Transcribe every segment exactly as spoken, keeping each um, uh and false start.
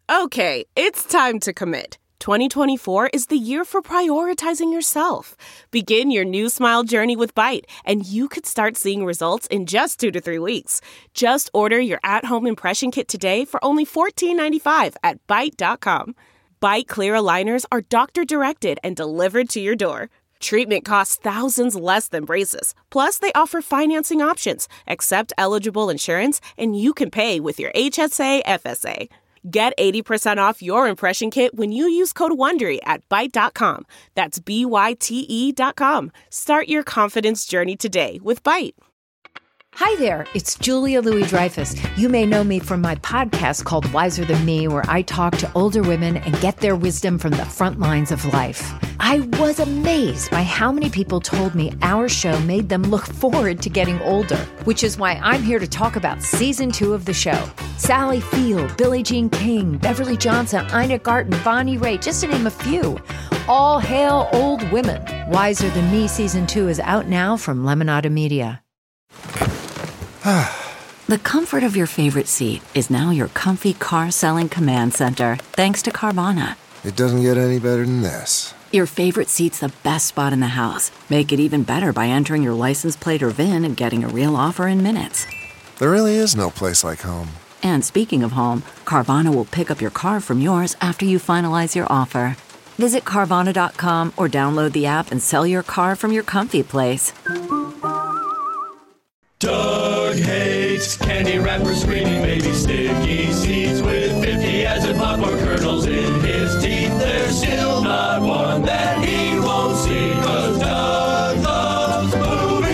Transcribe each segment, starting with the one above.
Okay, it's time to commit. twenty twenty-four is the year for prioritizing yourself. Begin your new smile journey with Byte, and you could start seeing results in just two to three weeks. Just order your at-home impression kit today for only fourteen ninety-five at byte dot com. Byte clear aligners are doctor-directed and delivered to your door. Treatment costs thousands less than braces. Plus, they offer financing options, accept eligible insurance, and you can pay with your H S A F S A. Get eighty percent off your impression kit when you use code WONDERY at byte dot com. That's B Y T E dot com. Start your confidence journey today with Byte. Hi there, it's Julia Louis-Dreyfus. You may know me from my podcast called Wiser Than Me, where I talk to older women and get their wisdom from the front lines of life. I was amazed by how many people told me our show made them look forward to getting older, which is why I'm here to talk about season two of the show. Sally Field, Billie Jean King, Beverly Johnson, Ina Garten, Bonnie Raitt, just to name a few. All hail old women. Wiser Than Me season two is out now from Lemonada Media. The comfort of your favorite seat is now your comfy car-selling command center, thanks to Carvana. It doesn't get any better than this. Your favorite seat's the best spot in the house. Make it even better by entering your license plate or V I N and getting a real offer in minutes. There really is no place like home. And speaking of home, Carvana will pick up your car from yours after you finalize your offer. Visit Carvana dot com or download the app and sell your car from your comfy place. Doug hates candy wrappers, screaming baby sticky seeds with fifty acid popcorn kernels in his teeth. There's still not one that he won't see, 'cause Doug loves movies.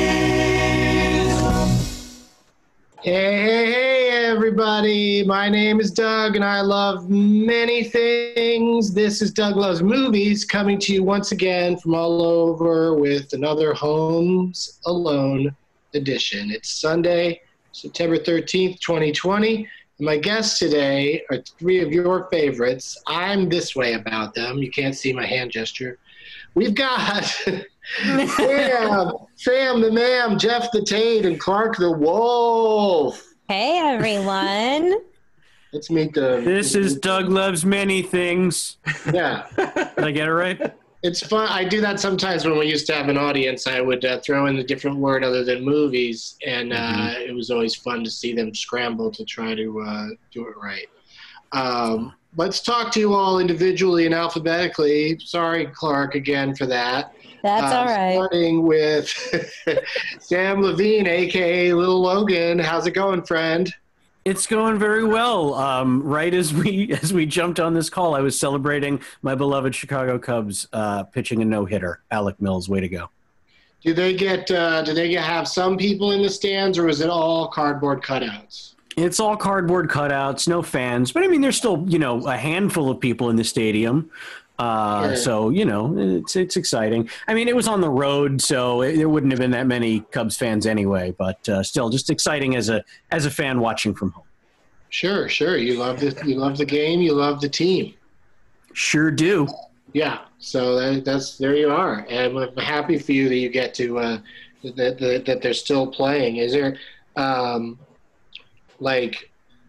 Hey, hey, hey, everybody. My name is Doug, and I love many things. This is Doug Loves Movies, coming to you once again from all over with another Homes Alone edition. It's Sunday, September thirteenth, twenty twenty. And my guests today are three of your favorites. I'm this way about them. You can't see my hand gesture. We've got Sam, Sam the Ma'am, Jeff the Tate, and Clark the Wolf. Hey, everyone. Let's meet the... This is Doug Loves Many Things. Yeah. Did I get it right? It's fun. I do that sometimes when we used to have an audience. I would uh, throw in a different word other than movies, and uh, mm-hmm. it was always fun to see them scramble to try to uh, do it right. Um, let's talk to you all individually and alphabetically. Sorry, Clark, again for that. That's uh, all right. Starting with Sam Levine, a k a. Little Logan. How's it going, friend? It's going very well. Um, right as we as we jumped on this call, I was celebrating my beloved Chicago Cubs uh, pitching a no-hitter. Alec Mills, way to go. Do they get? Uh, do they get, have some people in the stands, or is it all cardboard cutouts? It's all cardboard cutouts, no fans. But I mean, there's still, you know, a handful of people in the stadium. Uh, sure. So, you know, it's it's exciting. I mean, it was on the road, so it, there wouldn't have been that many Cubs fans anyway. But uh, still, just exciting as a as a fan watching from home. Sure, sure. You love the you love the game. You love the team. Sure do. Yeah. So that, that's there you are, and I'm happy for you that you get to uh, that, that that they're still playing. Is there um, like?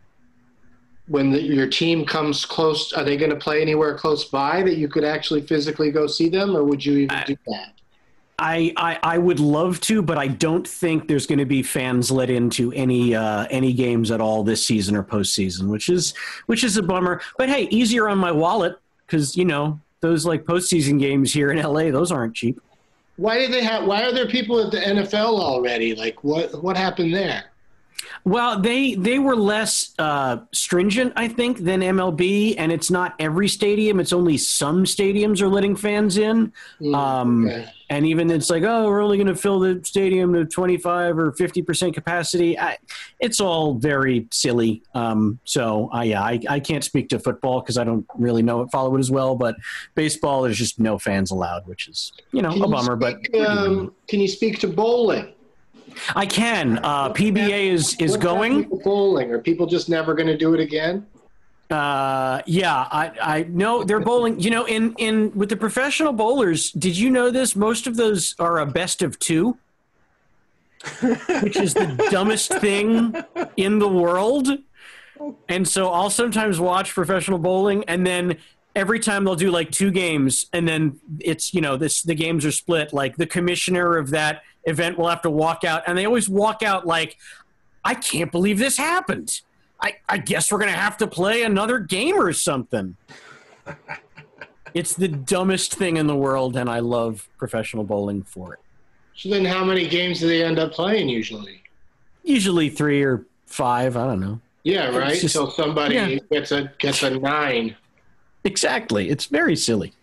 When the, your team comes close, are they going to play anywhere close by that you could actually physically go see them, or would you even I, do that? I, I I would love to, but I don't think there's going to be fans let into any uh, any games at all this season or postseason, which is which is a bummer. But hey, easier on my wallet because you know those like postseason games here in L A, those aren't cheap. Why did they have? Why are there people at the N F L already? Like what what happened there? Well, they they were less uh, stringent, I think, than M L B, and it's not every stadium. It's only some stadiums are letting fans in. Mm, um, okay. And even it's like, oh, we're only going to fill the stadium to twenty-five or fifty percent capacity. I, it's all very silly. Um, so, I, yeah, I, I can't speak to football because I don't really know it, follow it as well. But baseball, there's just no fans allowed, which is, you know, can a bummer. Speak, but um, can you speak to bowling? I can. Uh, P B A is, is going. Bowling? Are people just never going to do it again? Uh, yeah, I, I know they're bowling. You know, in, in with the professional bowlers, did you know this? Most of those are a best of two, which is the dumbest thing in the world. And so I'll sometimes watch professional bowling, and then every time they'll do like two games, and then it's, you know, this the games are split. Like the commissioner of that event will have to walk out, and they always walk out like, I can't believe this happened. I, I guess we're going to have to play another game or something. It's the dumbest thing in the world, and I love professional bowling for it. So then how many games do they end up playing usually? Usually three or five, I don't know. Yeah, right? Just, Until somebody yeah. gets a gets a nine. Exactly. It's very silly.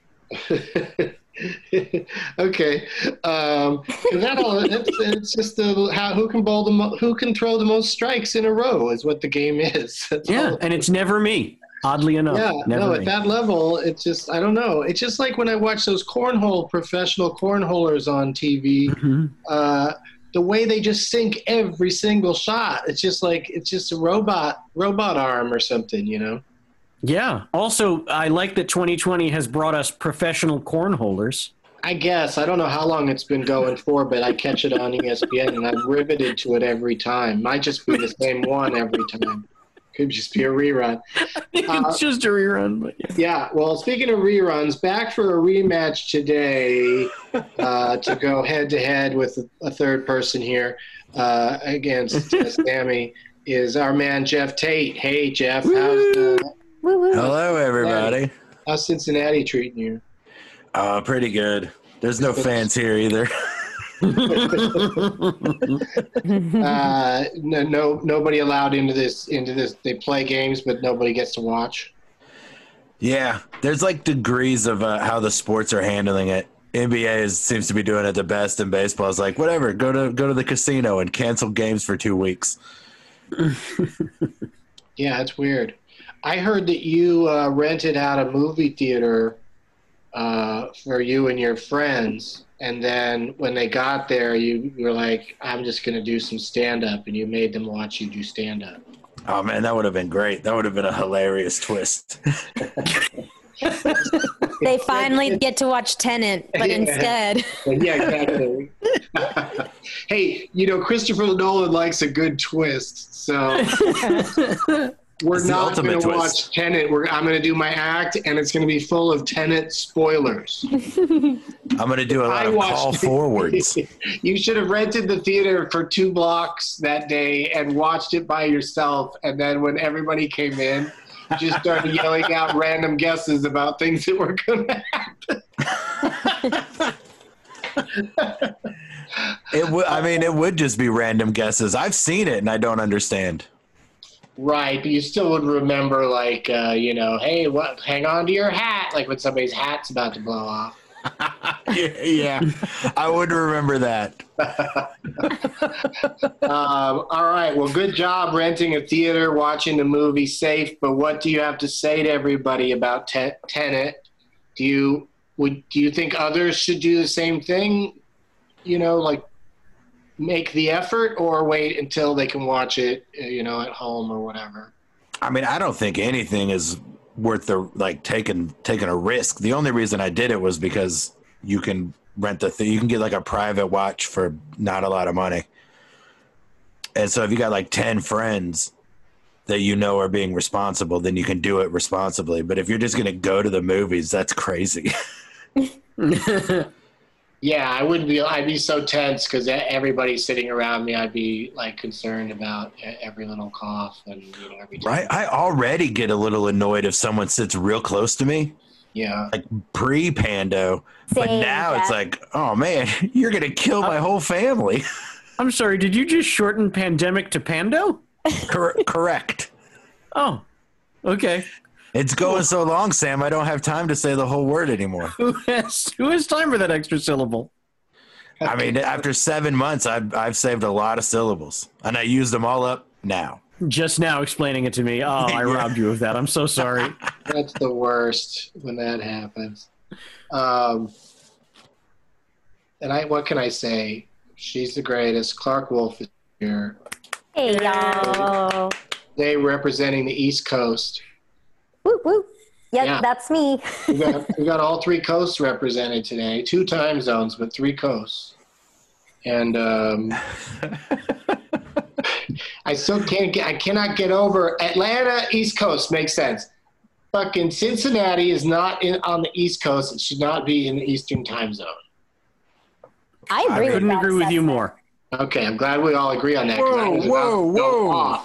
Okay. Um, that all, it's, it's just the, how, who can bowl the mo- who can throw the most strikes in a row is what the game is. That's yeah, all. And it's never me. Oddly enough. Yeah, never no, me. at that level, it's just, I don't know. It's just like when I watch those cornhole, professional cornholers on T V, Mm-hmm. uh, the way they just sink every single shot. It's just like, it's just a robot, robot arm or something, you know? Yeah. Also, I like that twenty twenty has brought us professional cornholers. I guess. I don't know how long it's been going for, but I catch it on E S P N and I'm riveted to it every time. Might just be the same one every time. Could just be a rerun. it's Uh, just a rerun. But yeah. Yeah, well, speaking of reruns, back for a rematch today uh, to go head-to-head with a third person here uh, against uh, Sammy is our man Jeff Tate. Hey, Jeff. How's, uh, Hello, everybody. how's Cincinnati treating you? Uh, pretty good. There's no fans here either. uh, no, no, nobody allowed into this. Into this, they play games, but nobody gets to watch. Yeah, there's like degrees of uh, how the sports are handling it. N B A is, seems to be doing it the best, and baseball is like, whatever, go to go to the casino and cancel games for two weeks. Yeah, that's weird. I heard that you uh, rented out a movie theater uh, for you and your friends. And then when they got there, you, you were like, I'm just going to do some stand-up, and you made them watch you do stand-up. Oh, man, that would have been great. That would have been a hilarious twist. They finally get to watch Tenet, but Yeah. instead. Yeah, exactly. Hey, you know, Christopher Nolan likes a good twist, so we're It's the not ultimate going to twist. watch Tenet. We're, I'm going to do my act, and it's going to be full of Tenet spoilers. I'm going to do a lot I of watched call it. forwards. You should have rented the theater for two blocks that day and watched it by yourself. And then when everybody came in, you just started yelling out random guesses about things that were going to happen. It w- I mean, it would just be random guesses. I've seen it, and I don't understand. Right, but you still would remember, like, uh, you know, hey, what? Hang on to your hat, like when somebody's hat's about to blow off. yeah, yeah. I would remember that. Um, all right, well, good job renting a theater, watching the movie safe. But what do you have to say to everybody about te- Tenet? Do you would do you think others should do the same thing? You know, like make the effort, or wait until they can watch it, uh, you know, at home or whatever. I mean, I don't think anything is worth the like taking taking a risk. The only reason I did it was because you can rent the thing. You can get like a private watch for not a lot of money. And so if you got like ten friends that you know are being responsible, then you can do it responsibly. But if you're just going to go to the movies, that's crazy. Yeah, I wouldn't be. I'd be so tense because everybody's sitting around me. I'd be like concerned about e- every little cough and you know every time. Right? I already get a little annoyed if someone sits real close to me. Yeah. Like pre-Pando. But Same, now yeah. it's like, oh man, you're going to kill my whole family. I'm sorry, did you just shorten pandemic to Pando? Cor- correct. Oh, okay. It's going so long, Sam, I don't have time to say the whole word anymore. Who has, who has time for that extra syllable? I mean, after seven months, I've, I've saved a lot of syllables, and I used them all up now. Just now explaining it to me. Oh, I Yeah. robbed you of that. I'm so sorry. That's the worst when that happens. Um, and I, what can I say? She's the greatest. Clark Wolf is here. Hey, y'all. They representing the East Coast. Woo, woo. Yep, Yeah. that's me. We got, we got all three coasts represented today. Two time zones, but three coasts. And um, I I still can't get, I cannot get over Atlanta, East Coast makes sense. Fucking Cincinnati is not in, on the East Coast. It should not be in the Eastern time zone. I agree. I couldn't with agree with you more. Okay, I'm glad we all agree on that. Whoa, whoa,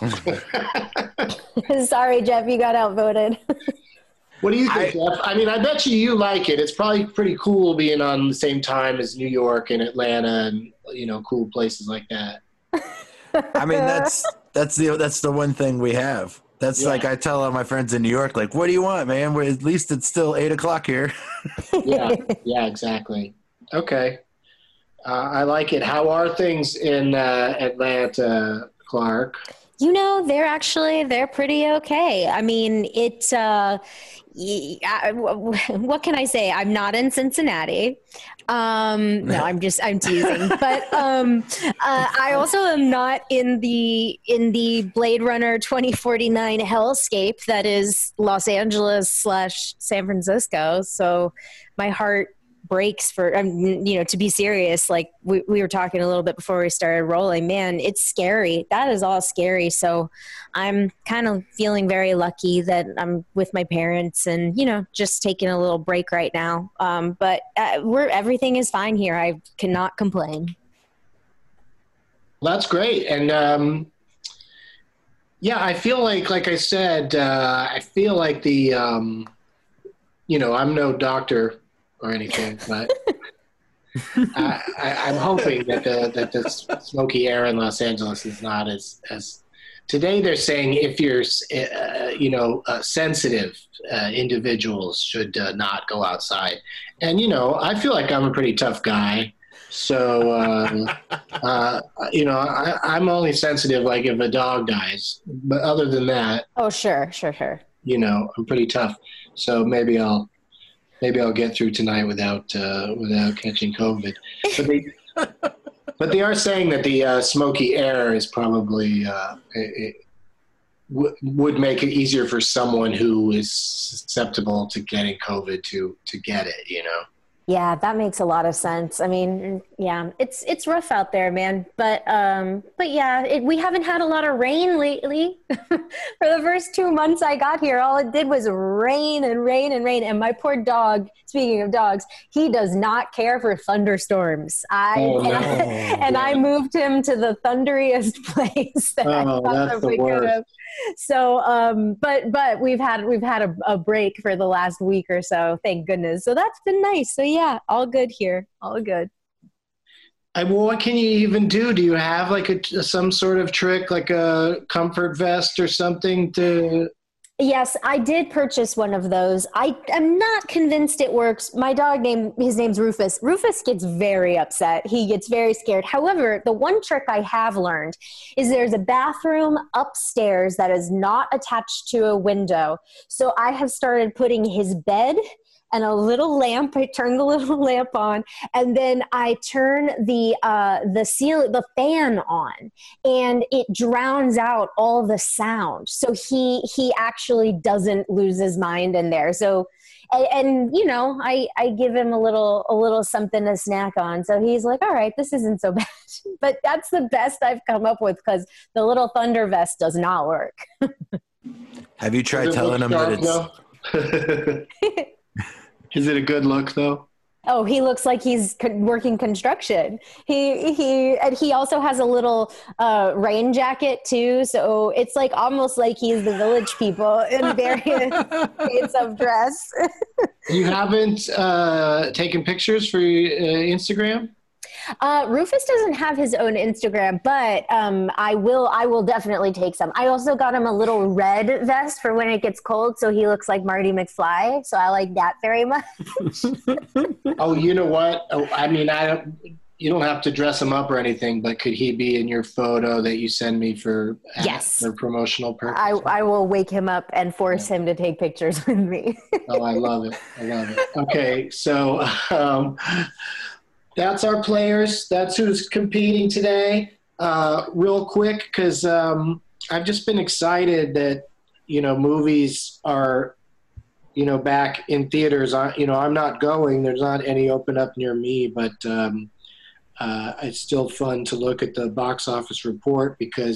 whoa. Sorry, Jeff, you got outvoted. What do you think, I, Jeff? I mean, I bet you you like it. It's probably pretty cool being on the same time as New York and Atlanta and, you know, cool places like that. I mean, that's that's the that's the one thing we have. That's yeah. like I tell all my friends in New York, like, what do you want, man? We're, at least it's still eight o'clock here. yeah, yeah, exactly. Okay. Uh, I like it. How are things in uh, Atlanta, Clark? You know, they're actually, they're pretty okay. I mean, it, uh, I, what can I say? I'm not in Cincinnati. Um, no, I'm just, I'm teasing. But um, uh, I also am not in the, in the Blade Runner twenty forty-nine hellscape that is Los Angeles slash San Francisco. So my heart breaks for, um, you know, to be serious, like we, we were talking a little bit before we started rolling, man, it's scary. That is all scary. So I'm kind of feeling very lucky that I'm with my parents and, you know, just taking a little break right now. Um, but uh, we're, everything is fine here. I cannot complain. Well, that's great. And, um, yeah, I feel like, like I said, uh, I feel like the, um, you know, I'm no doctor or anything, but I, I, I'm hoping that the that the smoky air in Los Angeles is not as as. Today they're saying if you're, uh, you know, uh, sensitive uh, individuals should uh, not go outside, and you know, I feel like I'm a pretty tough guy, so uh, uh, you know, I, I'm only sensitive like if a dog dies, but other than that, oh sure, sure, sure, you know, I'm pretty tough, so maybe I'll. Maybe I'll get through tonight without uh, without catching COVID. But they, but they are saying that the uh, smoky air is probably uh, it, it w- would make it easier for someone who is susceptible to getting COVID to to get it. You know. Yeah, that makes a lot of sense. I mean, yeah, it's it's rough out there, man. But um, but yeah, it, we haven't had a lot of rain lately. For the first two months I got here, all it did was rain and rain and rain. And my poor dog, speaking of dogs, he does not care for thunderstorms. I oh, and, no. I, and I moved him to the thunderiest place that oh, I that's possibly the worst. could have. So, um, but but we've had we've had a, a break for the last week or so, thank goodness. So that's been nice. So yeah, all good here, all good. I, well, what can you even do? Do you have like a some sort of trick, like a comfort vest or something to? Yes, I did purchase one of those. I am not convinced it works. My dog name, his name's Rufus. Rufus gets very upset. He gets very scared. However, the one trick I have learned is there's a bathroom upstairs that is not attached to a window. So I have started putting his bed and a little lamp. I turn the little lamp on, and then I turn the uh, the seal the fan on, and it drowns out all the sound. So he he actually doesn't lose his mind in there. So, and, and you know, I I give him a little a little something to snack on. So he's like, all right, this isn't so bad. But that's the best I've come up with because the little thunder vest does not work. Have you tried telling him that it's? Is it a good look though? Oh, he looks like he's con- working construction. He he and he also has a little uh, rain jacket too. So it's like almost like he's the Village People in various shades of dress. You haven't uh, taken pictures for uh, Instagram? Uh, Rufus doesn't have his own Instagram, but um, I will. I will definitely take some. I also got him a little red vest for when it gets cold, so he looks like Marty McFly. So I like that very much. Oh, you know what? Oh, I mean, I don't. You don't have to dress him up or anything, but could he be in your photo that you send me for yes for promotional purposes? I, I will wake him up and force yeah. him to take pictures with me. Oh, I love it. I love it. Okay, so. Um, That's our players. That's who's competing today. Uh, real quick, because um, I've just been excited that, you know, movies are, you know, back in theaters. I, you know, I'm not going. There's not any open up near me, but um, uh, it's still fun to look at the box office report because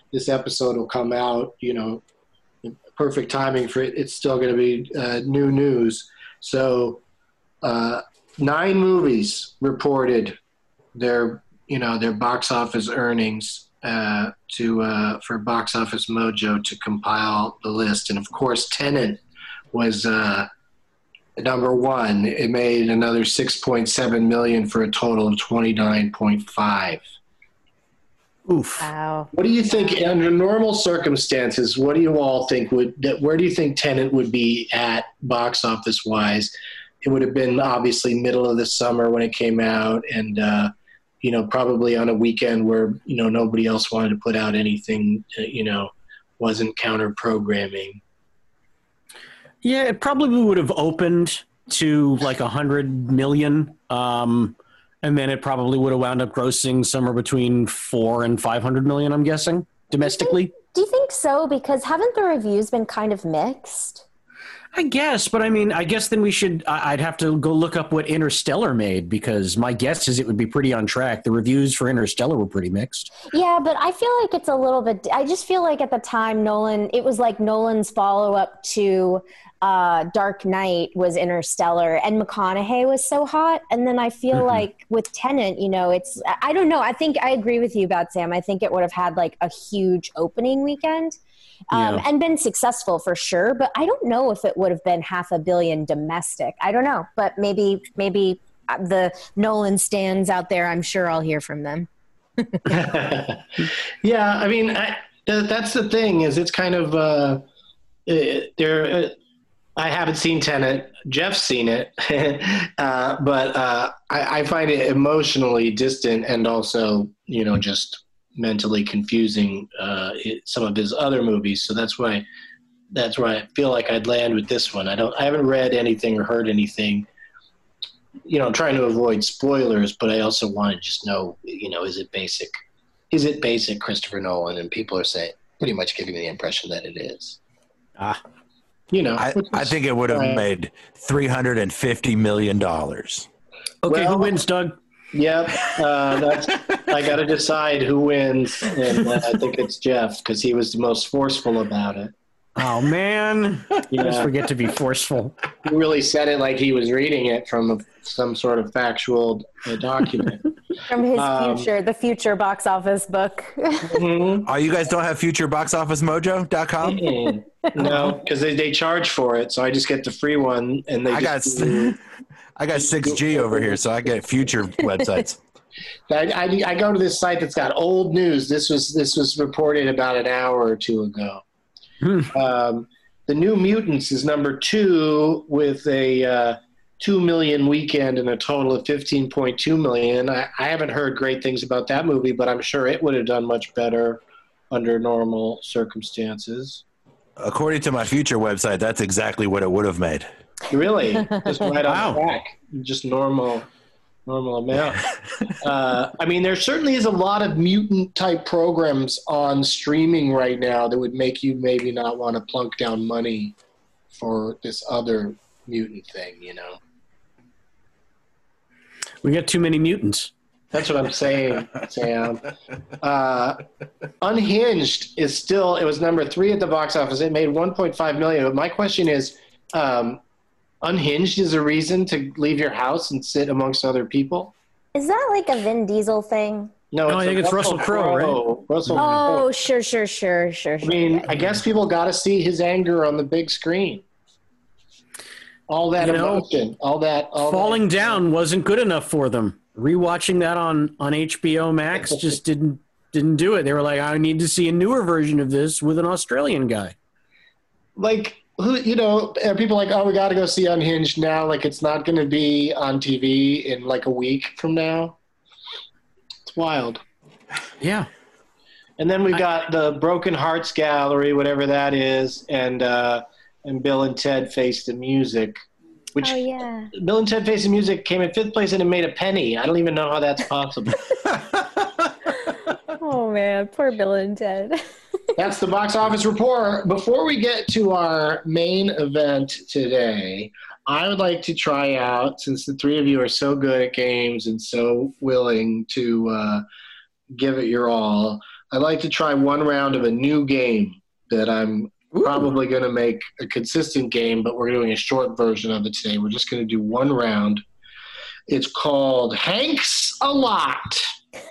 this episode will come out, you know, perfect timing for it. It's still going to be uh, new news. So uh, nine movies reported their, you know, their box office earnings uh, to uh, for Box Office Mojo to compile the list. And of course, Tenet was uh, number one. It made another six point seven million for a total of twenty-nine point five. Oof. Wow. What do you think under normal circumstances? What do you all think would that? Where do you think Tenet would be at box office wise? It would have been obviously middle of the summer when it came out, and uh, you know, probably on a weekend where you know nobody else wanted to put out anything. Uh, you know, wasn't counter programming. Yeah, it probably would have opened to like a hundred million. Um, And then it probably would have wound up grossing somewhere between four and five hundred million, I'm guessing, domestically. Do you think so? Because haven't the reviews been kind of mixed? I guess, but I mean, I guess then we should, I'd have to go look up what Interstellar made, because my guess is it would be pretty on track. The reviews for Interstellar were pretty mixed. Yeah, but I feel like it's a little bit, I just feel like at the time Nolan, it was like Nolan's follow-up to uh, Dark Knight was Interstellar, and McConaughey was so hot. And then I feel mm-hmm. like with Tenet, you know, it's, I don't know. I think I agree with you about Sam. I think it would have had like a huge opening weekend. Um, yeah. And been successful for sure, but I don't know if it would have been half a billion domestic. I don't know, but maybe maybe the Nolan stands out there. I'm sure I'll hear from them. Yeah, I mean, I, that's the thing is it's kind of uh, there. Uh, I haven't seen Tenet. Jeff's seen it, uh, but uh, I, I find it emotionally distant and also, you know, just mentally confusing uh, it, some of his other movies. So that's why that's why I feel like I'd land with this one. I don't I haven't read anything or heard anything. You know, I'm trying to avoid spoilers, but I also want to just know, you know, is it basic? Is it basic Christopher Nolan? And people are saying pretty much giving me the impression that it is. Ah. You know, I, I think it would have uh, made three hundred fifty million dollars. Okay, well, who wins, Doug? Yep, uh, that's, I got to decide who wins, and uh, I think it's Jeff because he was the most forceful about it. Oh man, yeah. Just forget to be forceful. He really said it like he was reading it from a, some sort of factual uh, document. From his um, future, the future box office book. Mm-hmm. Oh, you guys don't have future box office mojo dot com? Mm-hmm. No, because they, they charge for it, so I just get the free one, and they I just got do, I got six G over here, so I get future websites. I, I, I go to this site that's got old news. This was this was reported about an hour or two ago. um, the New Mutants is number two with a uh, two million weekend and a total of fifteen point two million. I, I haven't heard great things about that movie, but I'm sure it would have done much better under normal circumstances. According to my future website, that's exactly what it would have made. Really? Just right wow. on track. Just normal normal amount. uh, I mean, there certainly is a lot of mutant-type programs on streaming right now that would make you maybe not want to plunk down money for this other mutant thing, you know? We got too many mutants. That's what I'm saying, Sam. Uh, Unhinged is still, it was number three at the box office. It made one point five million dollars. But my question is, um, Unhinged is a reason to leave your house and sit amongst other people? Is that like a Vin Diesel thing? No, no I think it's Russell Crowe, right? Russell oh, Crowe. sure, sure, sure, sure, sure. I mean, I guess people got to see his anger on the big screen. All that you know, emotion, all that. All falling that. down wasn't good enough for them. Rewatching that on, on H B O Max just didn't didn't do it. They were like, I need to see a newer version of this with an Australian guy. Like, who, you know, are people like, oh, we got to go see Unhinged now? Like, it's not going to be on T V in like a week from now. It's wild. Yeah. And then we got the Broken Hearts Gallery, whatever that is, and uh, and Bill and Ted Face the Music, which oh, yeah. Bill and Ted Face the Music came in fifth place and it made a penny. I don't even know how that's possible. Oh man, poor Bill and Ted. That's the box office report. Before we get to our main event today, I would like to try out, since the three of you are so good at games and so willing to uh, give it your all, I'd like to try one round of a new game that I'm Ooh. probably going to make a consistent game, but we're doing a short version of it today. We're just going to do one round. It's called Hanks a Lot.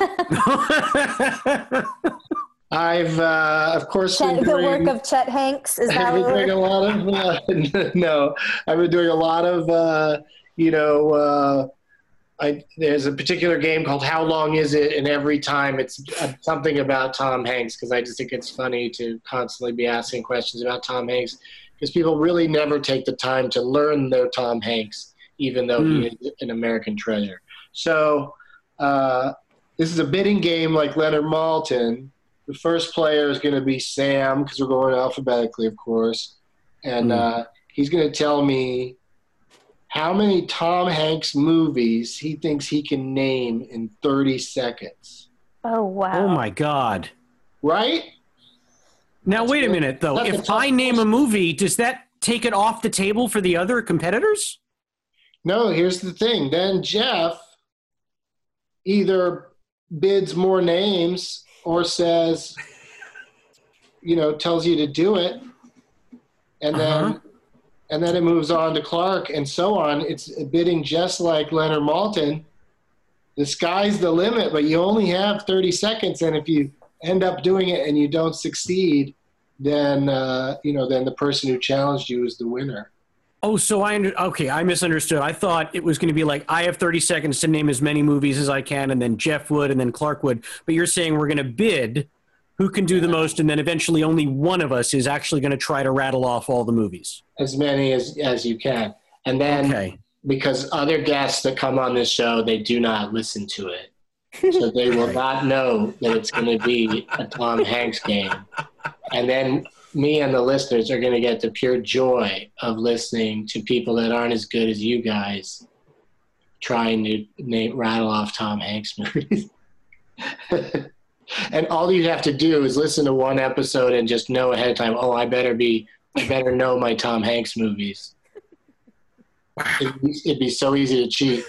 I've, uh, of course, Chet, been doing, the work of Chet Hanks. Is that I've been what doing a lot of uh, no. I've been doing a lot of uh, you know. Uh, I, there's a particular game called How Long Is It? And every time it's something about Tom Hanks because I just think it's funny to constantly be asking questions about Tom Hanks because people really never take the time to learn their Tom Hanks, even though mm. he is an American treasure. So uh, this is a bidding game like Leonard Maltin. The first player is going to be Sam because we're going alphabetically, of course. And mm. uh, he's going to tell me how many Tom Hanks movies he thinks he can name in thirty seconds. Oh, wow. Oh, my God. Right? Now, That's wait good. a minute, though. That's If I name question. a movie, does that take it off the table for the other competitors? No, here's the thing. Then Jeff either bids more names or says, you know, tells you to do it. And then... Uh-huh. And then it moves on to Clark and so on. It's bidding just like Leonard Maltin. The sky's the limit, but you only have thirty seconds. And if you end up doing it and you don't succeed, then, uh, you know, then the person who challenged you is the winner. Oh, so I under- okay, I misunderstood. I thought it was going to be like I have thirty seconds to name as many movies as I can, and then Jeff would, and then Clark would. But you're saying we're going to bid who can do the most, and then eventually only one of us is actually going to try to rattle off all the movies. As many as, as you can. And then okay. because other guests that come on this show, they do not listen to it. So they will not know that it's going to be a Tom Hanks game. And then me and the listeners are going to get the pure joy of listening to people that aren't as good as you guys trying to name, rattle off Tom Hanks movies. And all you have to do is listen to one episode and just know ahead of time, oh, I better be, I better know my Tom Hanks movies. It'd be, it'd be so easy to cheat.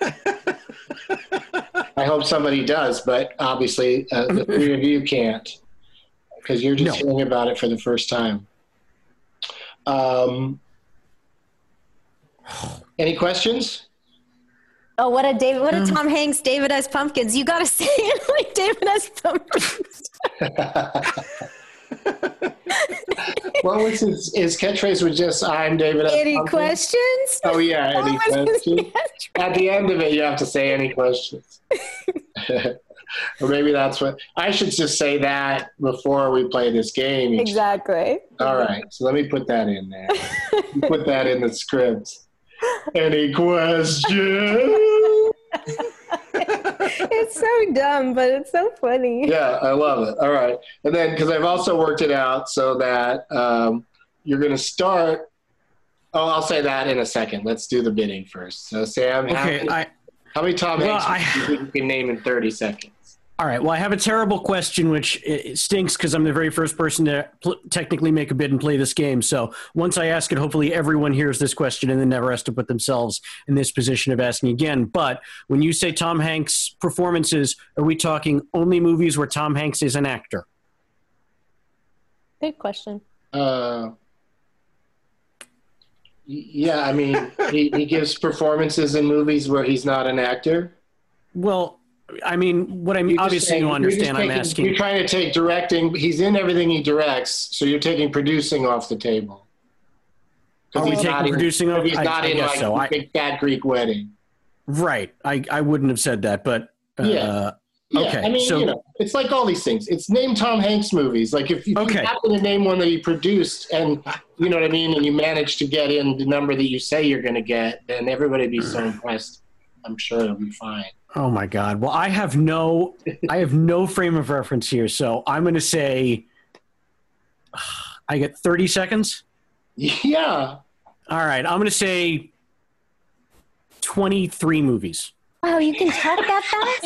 I hope somebody does, but obviously uh, the three of you can't because you're just no. hearing about it for the first time. Um, any questions? Oh, what a David! What a Tom Hanks, David S. Pumpkins. You got to say it like David S. Pumpkins. What was his, his catchphrase? Was just "I'm David S. Any Pumpkins." questions? Oh yeah, any questions? At the end of it, you have to say any questions. Or maybe that's what I should just say that before we play this game. Exactly. All right, so let me put that in there. Put that in the script. Any questions? It's so dumb, but it's so funny. Yeah, I love it. All right. And then, because I've also worked it out so that um, you're going to start. Oh, I'll say that in a second. Let's do the bidding first. So, Sam, okay, how, many, I, how many Tom well, Hanks I, do you think you can name in thirty seconds? All right. Well, I have a terrible question, which it stinks because I'm the very first person to pl- technically make a bid and play this game. So once I ask it, hopefully everyone hears this question and then never has to put themselves in this position of asking again. But when you say Tom Hanks performances, are we talking only movies where Tom Hanks is an actor? Good question. Uh, yeah, I mean, he, he gives performances in movies where he's not an actor. Well, I mean, what I mean, obviously saying, you understand taking, I'm asking. You're trying to take directing. He's in everything he directs, so you're taking producing off the table. Are we taking producing off? He's I, not I in guess like so. I, Big Fat Greek Wedding. Right. I, I wouldn't have said that, but uh, yeah. yeah. Okay. I mean, so, you know, it's like all these things. It's name Tom Hanks movies. Like if you, okay. you happen to name one that he produced, and you know what I mean, and you manage to get in the number that you say you're going to get, then everybody would be so impressed. I'm sure it'll be fine. Oh my God. Well, I have no, I have no frame of reference here. So I'm going to say I get thirty seconds. Yeah. All right. I'm going to say twenty-three movies. Wow. You can talk that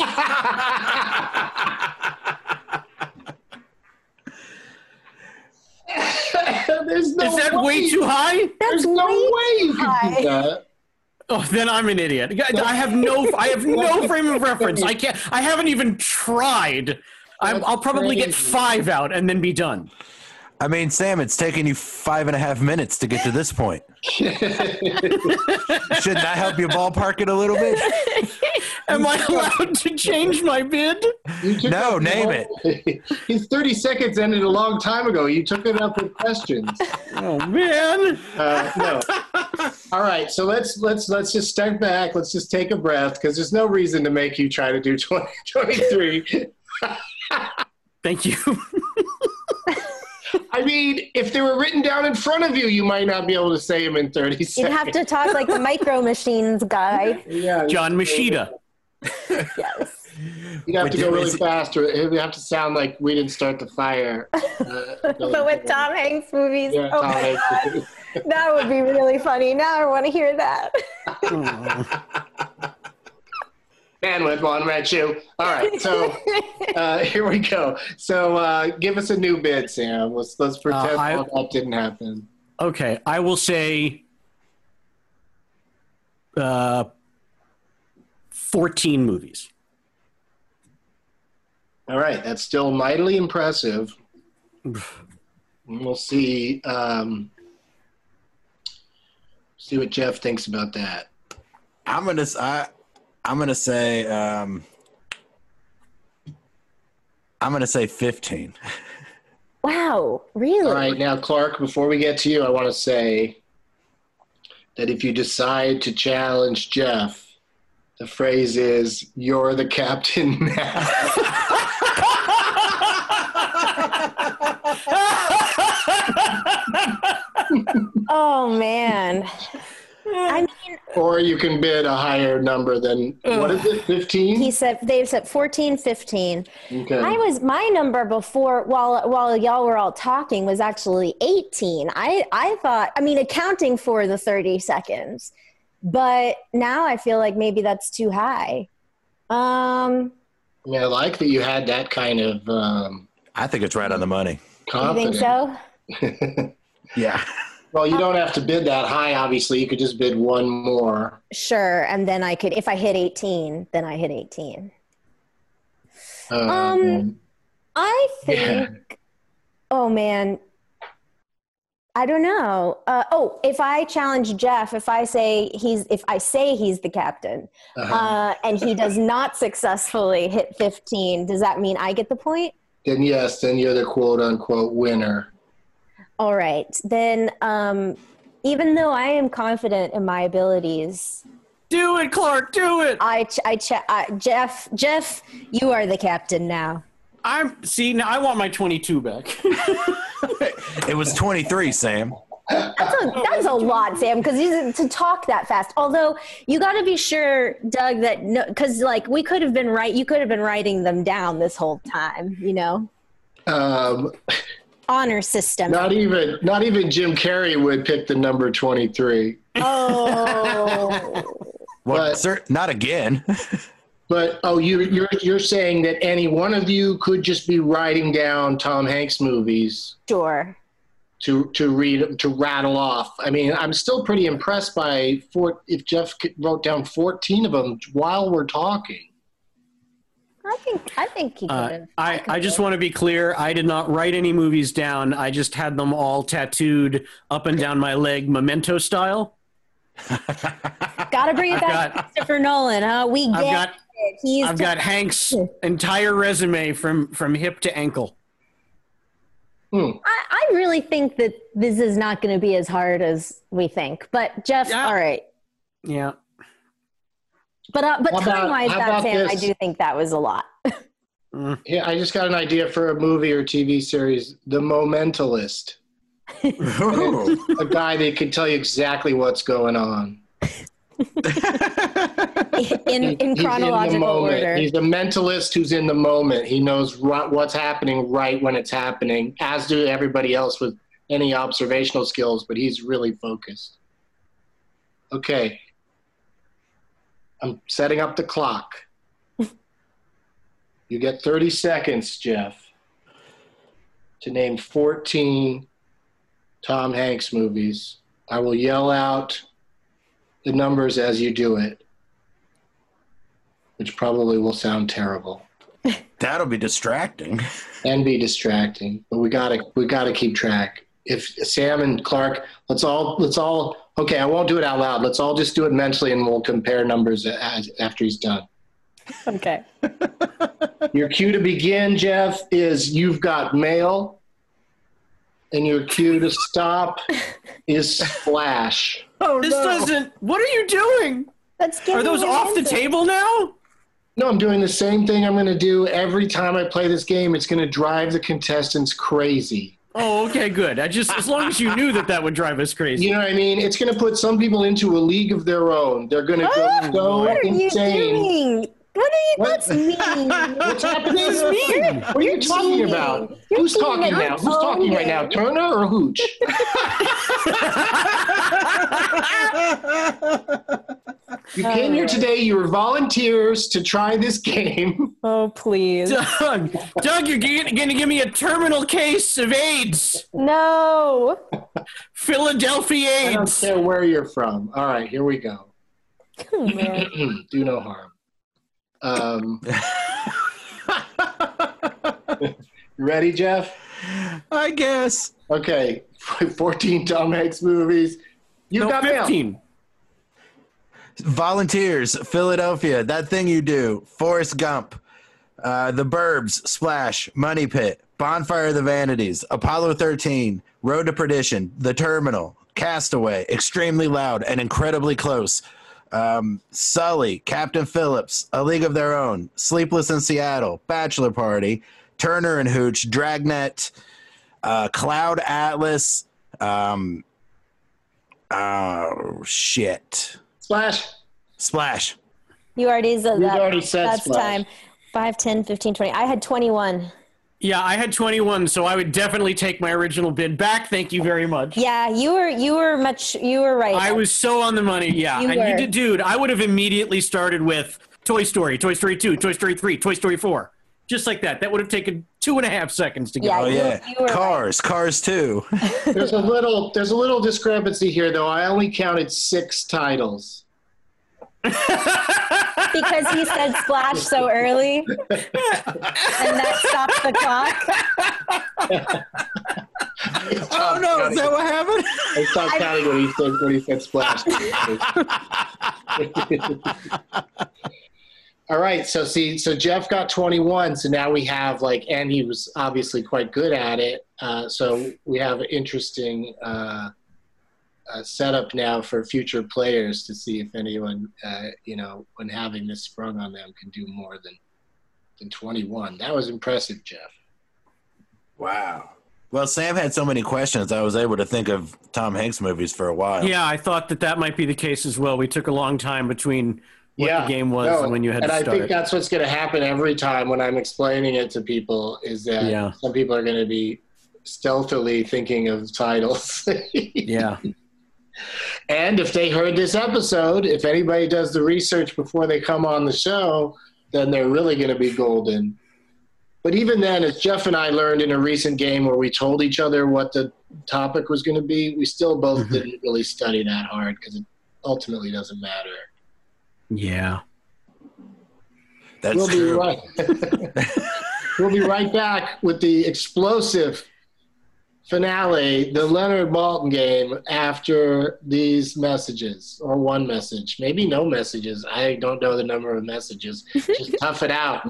fast? There's no Is that way, way too high? There's no way you can do that. Oh, then I'm an idiot. I have no, I have no frame of reference. I can't. I haven't even tried. I'm, I'll probably get five out and then be done. I mean, Sam, it's taken you five and a half minutes to get to this point. Shouldn't that help you ballpark it a little bit? Am I allowed to change my bid? No, name it. His thirty seconds ended a long time ago. You took it up with questions. Oh man. Uh, no. All right, so let's let's let's just step back. Let's just take a breath because there's no reason to make you try to do twenty twenty-three. Thank you. I mean, if they were written down in front of you, you might not be able to say them in thirty seconds. You'd have to talk like the Micro Machines guy. Yeah, John Machida. Yes. You'd have Wait, to go really is it- fast, or it would have to sound like we didn't start the fire. Uh, But with Tom Hanks movies, Yeah, oh Tom my Hanks. God. That would be really funny. Now I want to hear that. Bandwidth won't at you. All right, so uh, here we go. So uh, give us a new bid, Sam. Let's let's pretend Uh, I- all that didn't happen. Okay, I will say uh, fourteen movies. All right, that's still mightily impressive. We'll see. Um, see what Jeff thinks about that. I'm gonna I, I'm gonna say um, I'm gonna say fifteen. Wow, really? All right, now Clark. Before we get to you, I want to say that if you decide to challenge Jeff, the phrase is "You're the captain now." Oh man. I mean, Or you can bid a higher number than what is it? Fifteen. he said they've said fourteen, fifteen. Okay. I was my number before while while y'all were all talking was actually eighteen. I I thought I mean accounting for the thirty seconds. But now I feel like maybe that's too high. Um I mean, I like that you had that kind of um, I think it's right on the money. you confidence. think so? Yeah. Well, you don't have to bid that high, obviously. You could just bid one more. Sure, and then I could if I hit eighteen, then I hit eighteen. Um, Um, I think. yeah. Oh man, I don't know. Uh, oh, if I challenge Jeff, if I say he's, if I say he's the captain, Uh-huh. uh, and he does not successfully hit fifteen, does that mean I get the point? Then yes, then you're the quote unquote winner. All right, then. Um, even though I am confident in my abilities, Do it, Clark. Do it. I, ch- I, ch- I, Jeff, Jeff, you are the captain now. I'm see now. I want my twenty-two back. It was twenty-three, Sam. That's a, that's a lot, Sam, because to talk that fast. Although you got to be sure, Doug, that no, because like we could have been right, you could have been writing them down this whole time. You know, Um, honor system. not even not even Jim Carrey would pick the number twenty-three. Oh, Well, But- sir, not again. But oh, you you're you're saying that any one of you could just be writing down Tom Hanks movies sure. to to read to rattle off. I mean, I'm still pretty impressed by four. If Jeff wrote down fourteen of them while we're talking. I think I think he could Uh, have. I, I just want to be clear. I did not write any movies down. I just had them all tattooed up and down my leg, memento style. Got to bring it back got- to Christopher Nolan, huh? We get I've got it. He's I've got Hank's entire resume from from hip to ankle. Hmm. I, I really think that this is not going to be as hard as we think. But Jeff, Yeah. all right. Yeah. But uh, but How about- time wise, how that about Sam, I this? do think that was a lot. Yeah, I just got an idea for a movie or T V series, The Momentalist. A guy that can tell you exactly what's going on. in in He's chronological the moment. order. He's a mentalist who's in the moment. He knows ri- what's happening right when it's happening, as do everybody else with any observational skills, but he's really focused. Okay. I'm setting up the clock. You get thirty seconds, Jeff, to name fourteen Tom Hanks movies. I will yell out the numbers as you do it, which probably will sound terrible. That'll be distracting. And be distracting. But we gotta we gotta keep track. If Sam and Clark, let's all let's all okay, I won't do it out loud. Let's all just do it mentally and we'll compare numbers as, after he's done. Okay. Your cue to begin, Jeff, is you've got mail. And your cue to stop is splash. Oh, this no. doesn't. What are you doing? That's Are those off the table now? No, I'm doing the same thing I'm going to do every time I play this game. It's going to drive the contestants crazy. Oh, okay, good. I just, as long as you knew that that would drive us crazy. You know what I mean? It's going to put some people into a league of their own. They're going to oh, go so what insane. Are you doing? What are you? What? That's mean. What's happening? That's mean. What are you talking cheating. about? You're Who's talking now? Who's talking right now? Turner or Hooch? You came here today. You were volunteers to try this game. Oh, please. Doug, Doug, you're going to give me a terminal case of AIDS. No. Philadelphia AIDS. I don't care where you're from. All right, here we go. Oh, man. Do no harm. Um, you ready, Jeff? I guess. Okay, fourteen Tom Hanks movies. You no, got fifteen. Mail. Volunteers, Philadelphia, That Thing You Do, Forrest Gump, uh, The Burbs, Splash, Money Pit, Bonfire of the Vanities, Apollo thirteen, Road to Perdition, The Terminal, Castaway, Extremely Loud and Incredibly Close, um, Sully, Captain Phillips, A League of Their Own, Sleepless in Seattle, Bachelor Party, Turner and Hooch, Dragnet, uh, Cloud Atlas, um, oh, shit. Splash. Splash. You already said You've that. already said That's Splash. time. five, ten, fifteen, twenty. I had twenty-one. Yeah, I had twenty-one, so I would definitely take my original bid back. Thank you very much. Yeah, you were you were much you were right. I was so on the money. Yeah, You and were. you did, dude. I would have immediately started with Toy Story, Toy Story two, Toy Story three, Toy Story four, just like that. That would have taken two and a half seconds to get. Yeah, Oh you- yeah, you were Cars, Cars two. There's a little there's a little discrepancy here, though. I only counted six titles. because he said splash so early, and that stopped the clock. Oh no, is that what happened? I stopped counting when he said when he said splash. All right, so see, so Jeff got twenty-one, so now we have like, and he was obviously quite good at it. Uh, so we have an interesting uh, uh, setup now for future players to see if anyone, uh, you know, when having this sprung on them, can do more than than twenty-one. That was impressive, Jeff. Wow. Well, Sam had so many questions, I was able to think of Tom Hanks movies for a while. Yeah, I thought that that might be the case as well. We took a long time between what yeah, the game was no, and when you had and to I start. think that's what's going to happen every time when I'm explaining it to people, is that Yeah. some people are going to be stealthily thinking of titles. Yeah. And if they heard this episode, if anybody does the research before they come on the show, then they're really going to be golden. But even then, as Jeff and I learned in a recent game where we told each other what the topic was going to be, we still both Mm-hmm. didn't really study that hard because it ultimately doesn't matter. Yeah. That's we'll true. Be right. We'll be right back with the explosive finale, the Leonard Maltin game, after these messages, or one message, maybe no messages. I don't know the number of messages. Just tough it out.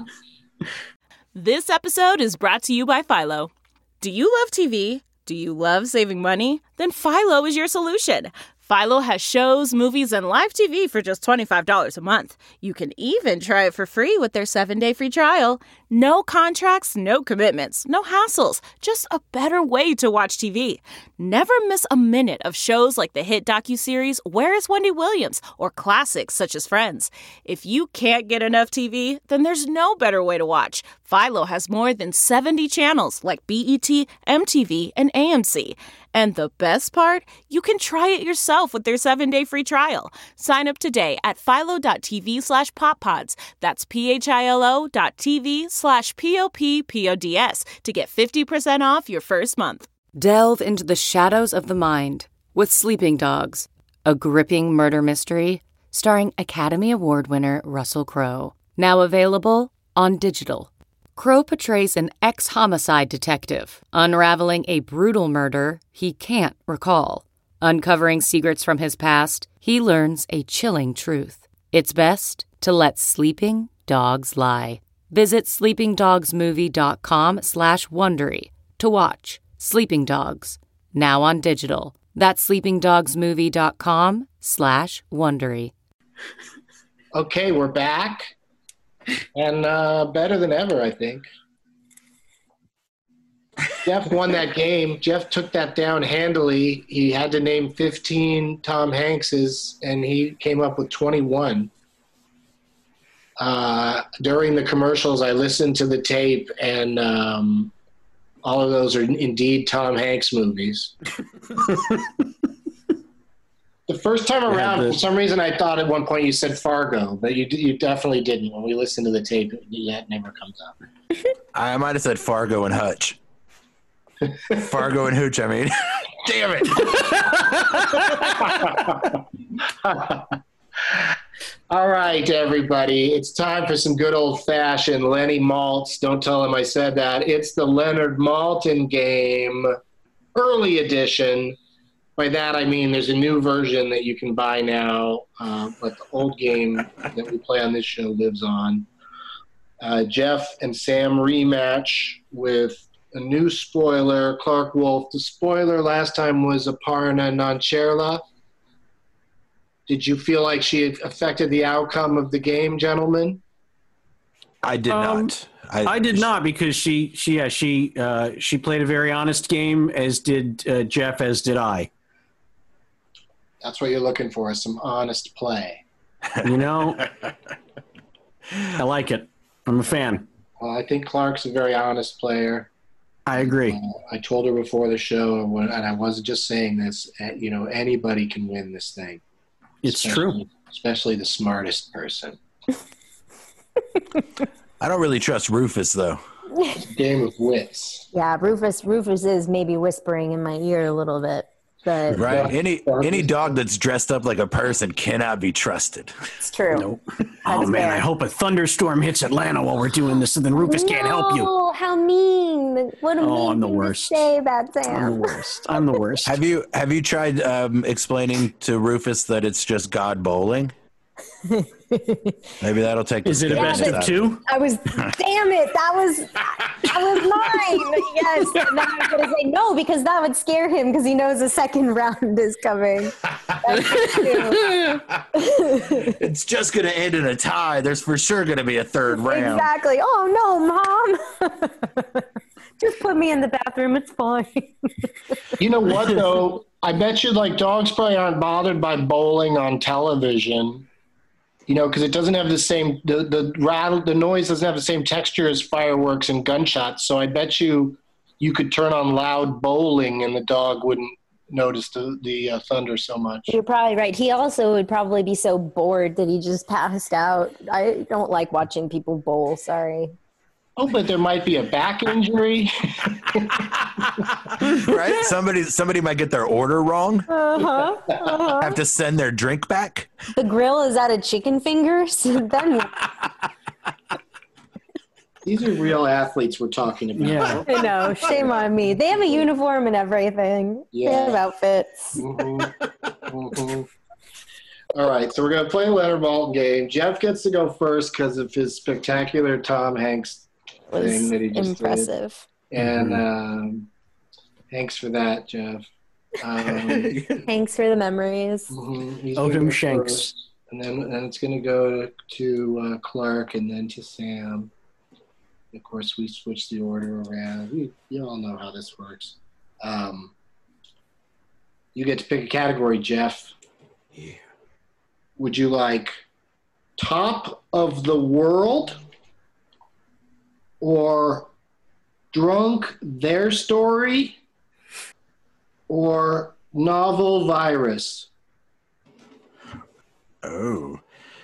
This episode is brought to you by Philo. Do you love T V? Do you love saving money? Then Philo is your solution. Philo has shows, movies, and live T V for just twenty-five dollars a month. You can even try it for free with their seven-day free trial. No contracts, no commitments, no hassles. Just a better way to watch T V. Never miss a minute of shows like the hit docuseries Where is Wendy Williams? Or classics such as Friends. If you can't get enough T V, then there's no better way to watch. Philo has more than seventy channels like B E T, M T V, and A M C. And the best part? You can try it yourself with their seven-day free trial. Sign up today at philo.tv slash poppods. That's P-H-I-L-O dot TV slash P-O-P-P-O-D-S to get fifty percent off your first month. Delve into the shadows of the mind with Sleeping Dogs, a gripping murder mystery starring Academy Award winner Russell Crowe. Now available on digital. Crow portrays an ex-homicide detective, unraveling a brutal murder he can't recall. Uncovering secrets from his past, he learns a chilling truth. It's best to let sleeping dogs lie. Visit sleepingdogsmovie.com slash Wondery to watch Sleeping Dogs, now on digital. That's sleepingdogsmovie.com slash Wondery. Okay, we're back. And uh, better than ever, I think. Jeff won that game. Jeff took that down handily. He had to name fifteen Tom Hankses, and he came up with twenty-one. Uh, during the commercials, I listened to the tape, and um, all of those are indeed Tom Hanks movies. The first time around, for some reason, I thought at one point you said Fargo, but you you definitely didn't. When we listened to the tape, that never comes up. I might have said Fargo and Hutch. Fargo and Hooch, I mean. Damn it. All right, everybody. It's time for some good old-fashioned Lenny Maltz. Don't tell him I said that. It's the Leonard Maltin game, early edition. By that, I mean there's a new version that you can buy now, uh, but the old game that we play on this show lives on. Uh, Jeff and Sam rematch with a new spoiler, Clark Wolf. The spoiler last time was Aparna Nancherla. Did you feel like she affected the outcome of the game, gentlemen? I did Um, not. I, did not because she she yeah she uh, she played a very honest game, as did uh, Jeff, as did I. That's what you're looking for, is some honest play. You know, I like it. I'm a fan. Well, I think Clark's a very honest player. I agree. Uh, I told her before the show, and I wasn't just saying this, uh, you know, anybody can win this thing. It's true. Especially the smartest person. I don't really trust Rufus, though. It's a game of wits. Yeah, Rufus Rufus is maybe whispering in my ear a little bit. But Right? Any any dog that's dressed up like a person cannot be trusted. It's true. Nope. Oh, man, fair. I hope a thunderstorm hits Atlanta while we're doing this, and then Rufus can't help you. Oh, how mean. What a Oh, mean I'm the thing to worst. say about I'm Sam. the worst. I'm the worst. Have you have you tried um, explaining to Rufus that it's just God bowling? Maybe that'll take. Is it a Yeah, best but- of two? I was, damn it, that was, that was mine. Yes, and then I was going to say no, because that would scare him, because he knows the second round is coming. That's true. It's just going to end in a tie. There's for sure going to be a third round. Exactly. Oh, no, Mom. Just put me in the bathroom. It's fine. You know what, though? I bet you, like, dogs probably aren't bothered by bowling on television. You know, because it doesn't have the same the the rattle the noise doesn't have the same texture as fireworks and gunshots. So I bet you you could turn on loud bowling and the dog wouldn't notice the the uh, thunder so much. You're probably right. He also would probably be so bored that he just passed out. I don't like watching people bowl. Sorry. Oh, but there might be a back injury. Right? Somebody somebody might get their order wrong. Uh-huh. uh-huh. Have to send their drink back. The grill is out of chicken fingers. Then These are real athletes we're talking about. Yeah. I know. Shame on me. They have a uniform and everything. Yeah. They have outfits. Mhm. Mhm. All right, so we're going to play a Leonard Maltin game. Jeff gets to go first because of his spectacular Tom Hanks It thing was that he just impressive. did. And um, thanks for that, Jeff. Um, Thanks for the memories. mhm, he's Odom gonna go Shanks. first, And then and it's going to go to, to uh, Clark and then to Sam. Of course, we switch the order around. We, you all know how this works. Um, you get to pick a category, Jeff. Yeah. Would you like top of the world or drunk their story or novel virus? Oh.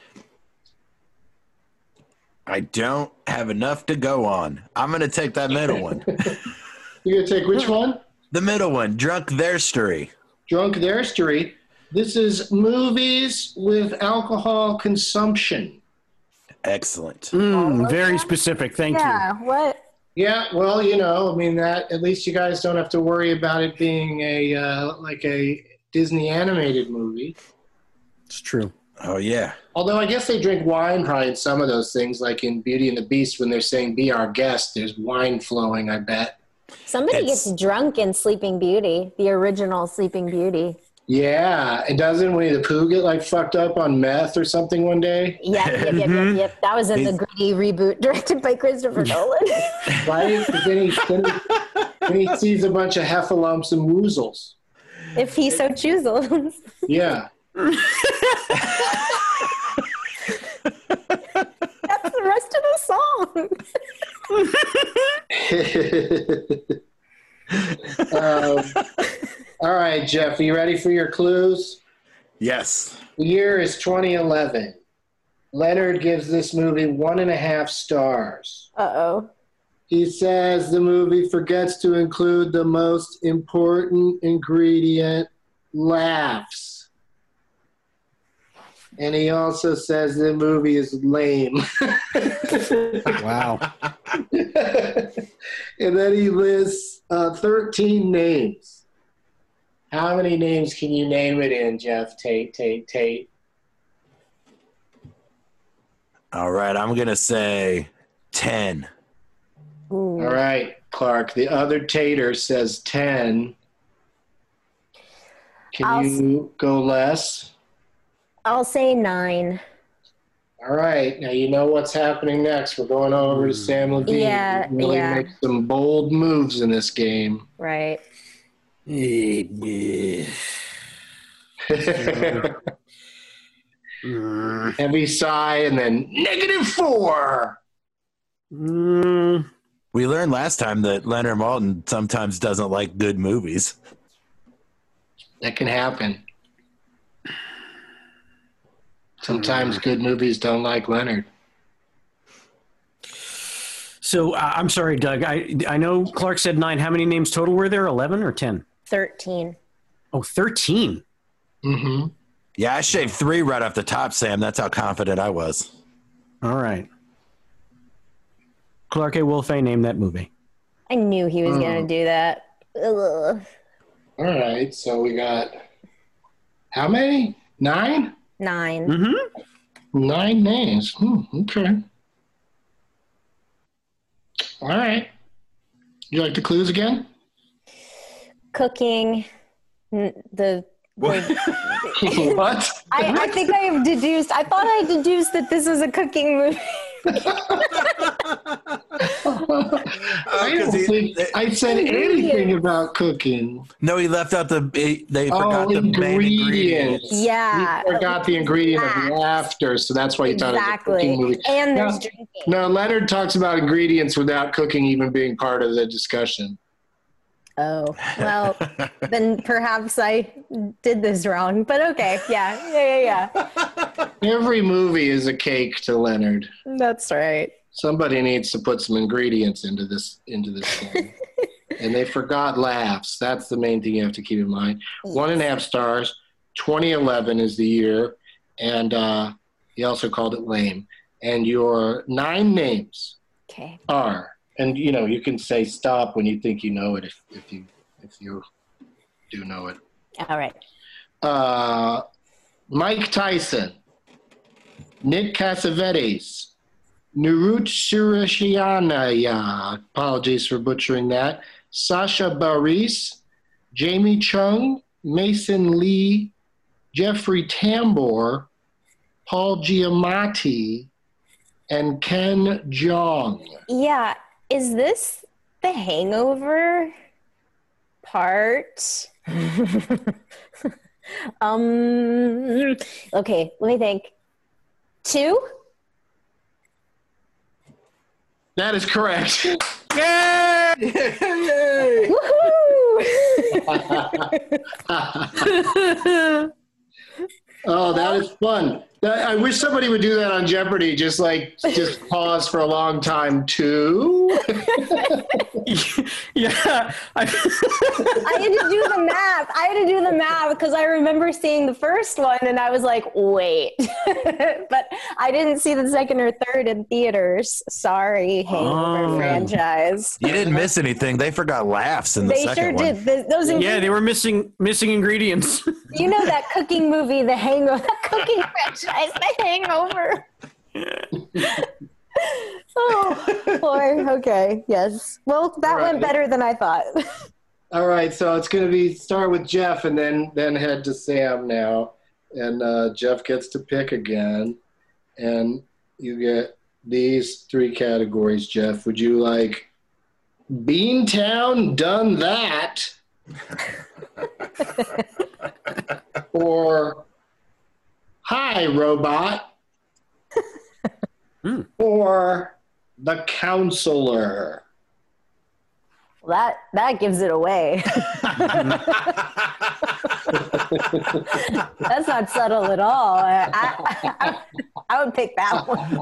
I don't have enough to go on. I'm going to take that middle one. You're going to take which one? The middle one, drunk their story. Drunk their story. This is movies with alcohol consumption. Excellent. Mm, very specific. Thank yeah, you. what? Yeah, well, you know, I mean that at least you guys don't have to worry about it being a uh, like a Disney animated movie. It's true. Oh yeah. Although I guess they drink wine probably in some of those things, like in Beauty and the Beast when they're saying "Be our guest," there's wine flowing. I bet. Somebody It's- gets drunk in Sleeping Beauty, the original Sleeping Beauty. Yeah, and doesn't Winnie the Pooh get like fucked up on meth or something one day? Yep, yep, yep, yep, yep. That was in the He's- Gritty reboot directed by Christopher Nolan. Right? 'Cause then he, then, he, then he sees a bunch of heffalumps and woozles. If he so chooses. Yeah. That's the rest of the song. um, all right, Jeff, are you ready for your clues? Yes. The year is twenty eleven. Leonard gives this movie one and a half stars. Uh-oh. He says the movie forgets to include the most important ingredient, laughs. And he also says the movie is lame. Wow. And then he lists uh, thirteen names. How many names can you name it in, Jeff? Tate, Tate, Tate. All right, I'm gonna say ten. All right, Clark. The other Tater says ten. Can I'll you go less? I'll say nine. All right. Now you know what's happening next. We're going over to Sam Levine. Yeah, He really yeah. makes some bold moves in this game. Right. Heavy sigh and then negative four. Mm, We learned last time that Leonard Maltin sometimes doesn't like good movies. That can happen. Sometimes good movies don't like Leonard. so uh, I'm sorry, Doug. I I know Clark said nine. How many names total were there? eleven or ten? Thirteen. Oh, thirteen. Mm-hmm. Yeah, I shaved three right off the top, Sam. That's how confident I was. All right. Clark A. Wolfe named that movie. I knew he was Mm. going to do that. Ugh. All right. So we got how many? Nine? Nine. Mm-hmm. Nine names. Hmm, okay. All right. You like the clues again? Cooking. n- The. the What? I, I think I have deduced. I thought I deduced that this was a cooking movie. I don't he- think I said anything about cooking. No, he left out the. He, they forgot Oh, the main ingredient. ingredients. Yeah. You forgot the ingredient of Laugh. laughter, so that's why you thought it was a Exactly. cooking movie. And there's No, drinking. no, Leonard talks about ingredients without cooking even being part of the discussion. Oh, well, then perhaps I did this wrong. But okay. Yeah. Yeah, yeah, Every movie is a cake to Leonard. yeah. That's right. Somebody needs to put some ingredients into this into this thing. And they forgot laughs. That's the main thing you have to keep in mind. One and a half stars. twenty eleven is the year, and uh, he also called it lame. And your nine names Okay. are, and you know, you can say stop when you think you know it if, if you if you do know it. All right. Uh, Mike Tyson, Nick Cassavetes, Nurut Surashiana, apologies for butchering that, Sasha Bareilles, Jamie Chung, Mason Lee, Jeffrey Tambor, Paul Giamatti, and Ken Jeong. Yeah. Is this the Hangover part? um. Okay. Let me think. Two. That is correct. Woohoo! Oh, that is fun. That, I wish somebody would do that on Jeopardy. Just like, just pause for a long time too. Yeah. I, I had to do the math. I had to do the math because I remember seeing the first one and I was like, wait. But I didn't see the second or third in theaters. Sorry, Hangover Oh. franchise. You didn't miss anything. They forgot laughs in the They second sure one. did. The, those yeah, they were missing missing ingredients. You know that cooking movie, The Hangover, that cooking franchise, The Hangover. Oh, boy. Okay. Yes. Well, that Right. went better than I thought. All right, so it's going to be start with Jeff and then then head to Sam now, and uh, Jeff gets to pick again, and you get these three categories. Jeff, would you like Beantown Done That, or Hi Robot, Hmm. or The Counselor? That that gives it away. That's not subtle at all. I, I, I would pick that one.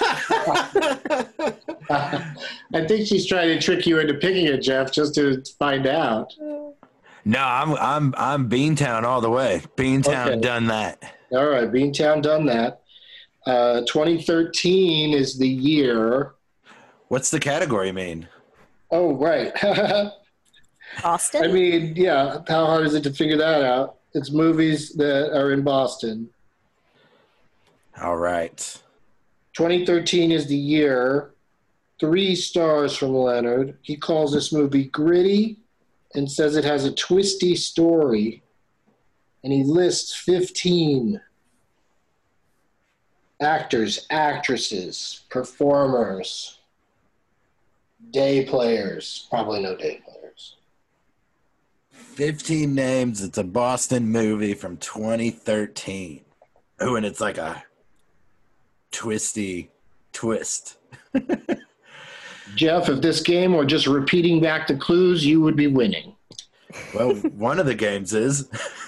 I think she's trying to trick you into picking it, Jeff, just to find out. No, I'm I'm I'm Beantown all the way. Beantown Okay. Done That. All right, Beantown Done That. Uh, twenty thirteen is the year. What's the category mean? Oh, right. Boston? I mean, yeah, how hard is it to figure that out? It's movies that are in Boston. All right. twenty thirteen is the year. Three stars from Leonard. He calls this movie gritty and says it has a twisty story. And he lists fifteen actors, actresses, performers, day players. Probably no day players. fifteen names. It's a Boston movie from twenty thirteen. Oh, and it's like a twisty twist. Jeff, if this game were just repeating back the clues, you would be winning. Well, one of the games is.